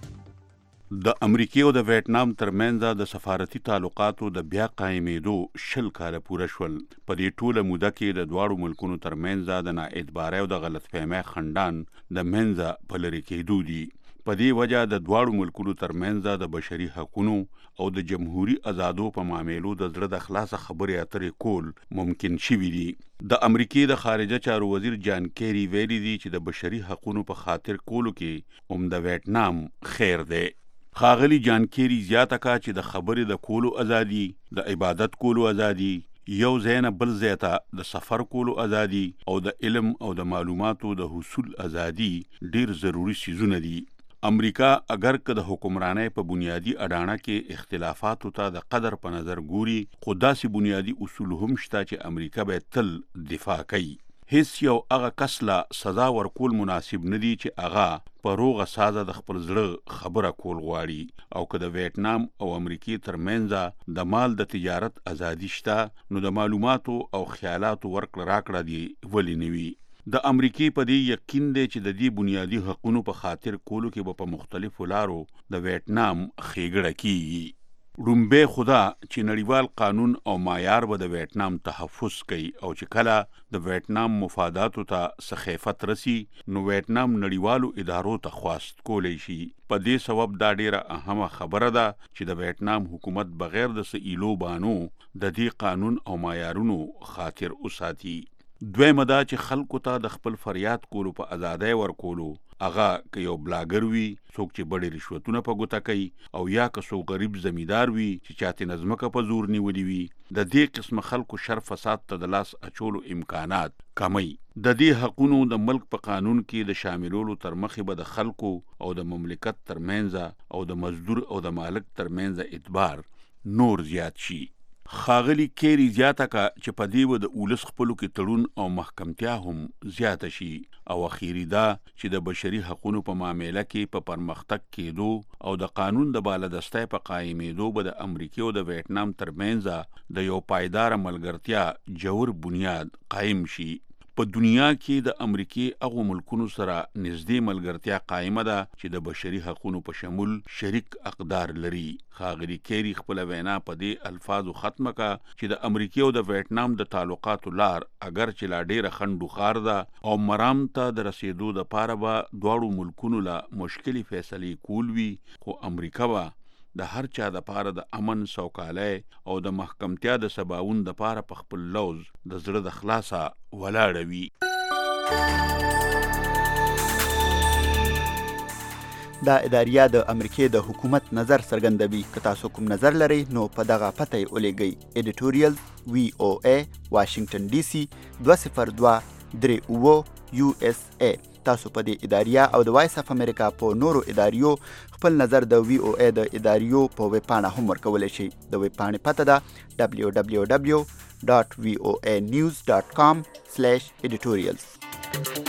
Z: د امریکای او د ویتنام ترمنځ د سفارتي تعلقاتو د بیا قائمېدو شل کاله پوره شول. په دې ټوله موده کې د دواړو ملکونو ترمنځ د نااعتبارۍ او د غلطفهمۍ خنډان د منځه په لرې کېدو دي. په دې وجه د دواړو ملکونو ترمنځ د بشري حقونو او د جمهوري آزادو په معاملو د زړه د خلاصه خبرې اترې کول ممکن شوي دي. د امریکای د خارجه چارو وزیر جان کیری ویلي دي چې د بشري حقونو په خاطر کولو کې هم د ویتنام خیر دی. ښاغلي جان کیری زیاته کا چې د خبرې د کولو ازادي، د عبادت کولو ازادي، یو ځای نه بل ځای ته د سفر کولو ازادي او د علم او د معلوماتو د حصول ازادي ډیر ضروري څیزونه دي. امریکا اگر که د حکمرانۍ په بنیادی اډانه کې اختلافاتو ته د قدر په نظر ګوري خو داسې بنیادی اصول هم شته چې امریکا به تل دفاع کوي. هیڅ یو هغه کس لا سزا ورکول مناسب نه دی چې هغه په روغه سازه د خپل زړه خبره کول غواړي او که د ویتنام او امریکای ترمنځ د مال د تجارت ازادي شته نو د معلوماتو او خیالاتو ورکړه راکړه دی ولې نه وي. د امریکای په دې یقین دی چې د دې بنیادی حقونو په خاطر کولو کې به په مختلفو لارو د ویتنام ښېګړه کیږي. رومبه خدا چې نړیوال قانون او معیار به د ویتنام تحفظ کوي او چې کله د ویتنام مفاداتو ته سخیفت رسی نو ویتنام نړیوالو ادارو ته خواست کولی شي. په دې سبب دا ډیره اهمه خبره ده چې د ویتنام حکومت بغیر د سئیلو بانو د دې قانون او معیارونو خاطر وساتي. دویمه دا چې خلکو ته د خپل فریاد کولو په ازادۍ ورکولو هغه که یو بلاګر وي څوک چې بډې رشوتونه په ګوته کوي او یا که څوک غریب زمیندار وي چې چاته نظمکه په زور نیولي وي د دې قسم خلکو شر فساد ته د لاس اچولو امکانات کمی. د دې حقونو د ملک په قانون کې د شاملولو تر مخې به د خلکو او د مملکت ترمنځ او د مزدور او د مالک ترمنځ اعتبار نور زیات شي. ښاغلي کیری زیاته کا چې په دې و د اولس خپلو کې تړون او محکمتیا هم زیاته شي او اخیری دا چې د بشري حقوقو په معاملې کې په پرمختګ کېدو او د قانون د بالادستۍ په قایمېدو به د امریکا او د ویتنام ترمنځ د یو پایدار ملګرتیا جوړ بنیاد قائم شي. په دنیا کې د امریکای هغو ملکونو سره نږدې ملګرتیا قائمه ده چې د بشري حقوقو په شمول شریک اقدار لري. ښاغلي کیری خپل وینا په دې الفاظو ختمه کا چې د امریکا او د ویتنام د تعلقاتو لار اگر چې لا ډیره خنډو خار ده او مرام ته د رسیدو د پاره به دواړو ملکونو لا مشکلي فیصلې کول وي، خو امریکا به د هر چا د پاره د امن سوکالۍ او د محکمتیا د سباون د پاره په خپل لوز د زړه د خلاصه ولاړه وي.
H: دا اداریه د امریکای د حکومت نظر څرګندوي. که تاسو کوم نظر لرئ نو په دغه پته یې ولیږئ. ایډیټوریال وی او ای واشنگټن ډي سي دوه صفر دوه درې اوه یو اس ای. تاسو په دې اداریه او د وایس اف امریکا په نورو اداریو خپل نظر د وی او ای د اداریو په ویب پاڼه هم ورکولی شئ. د ویب پاڼې پته ده دبلیو دبلیو دبلیو ډاټ وی او ای نیوز ډاټ کام سلیش ایډیټوریلز.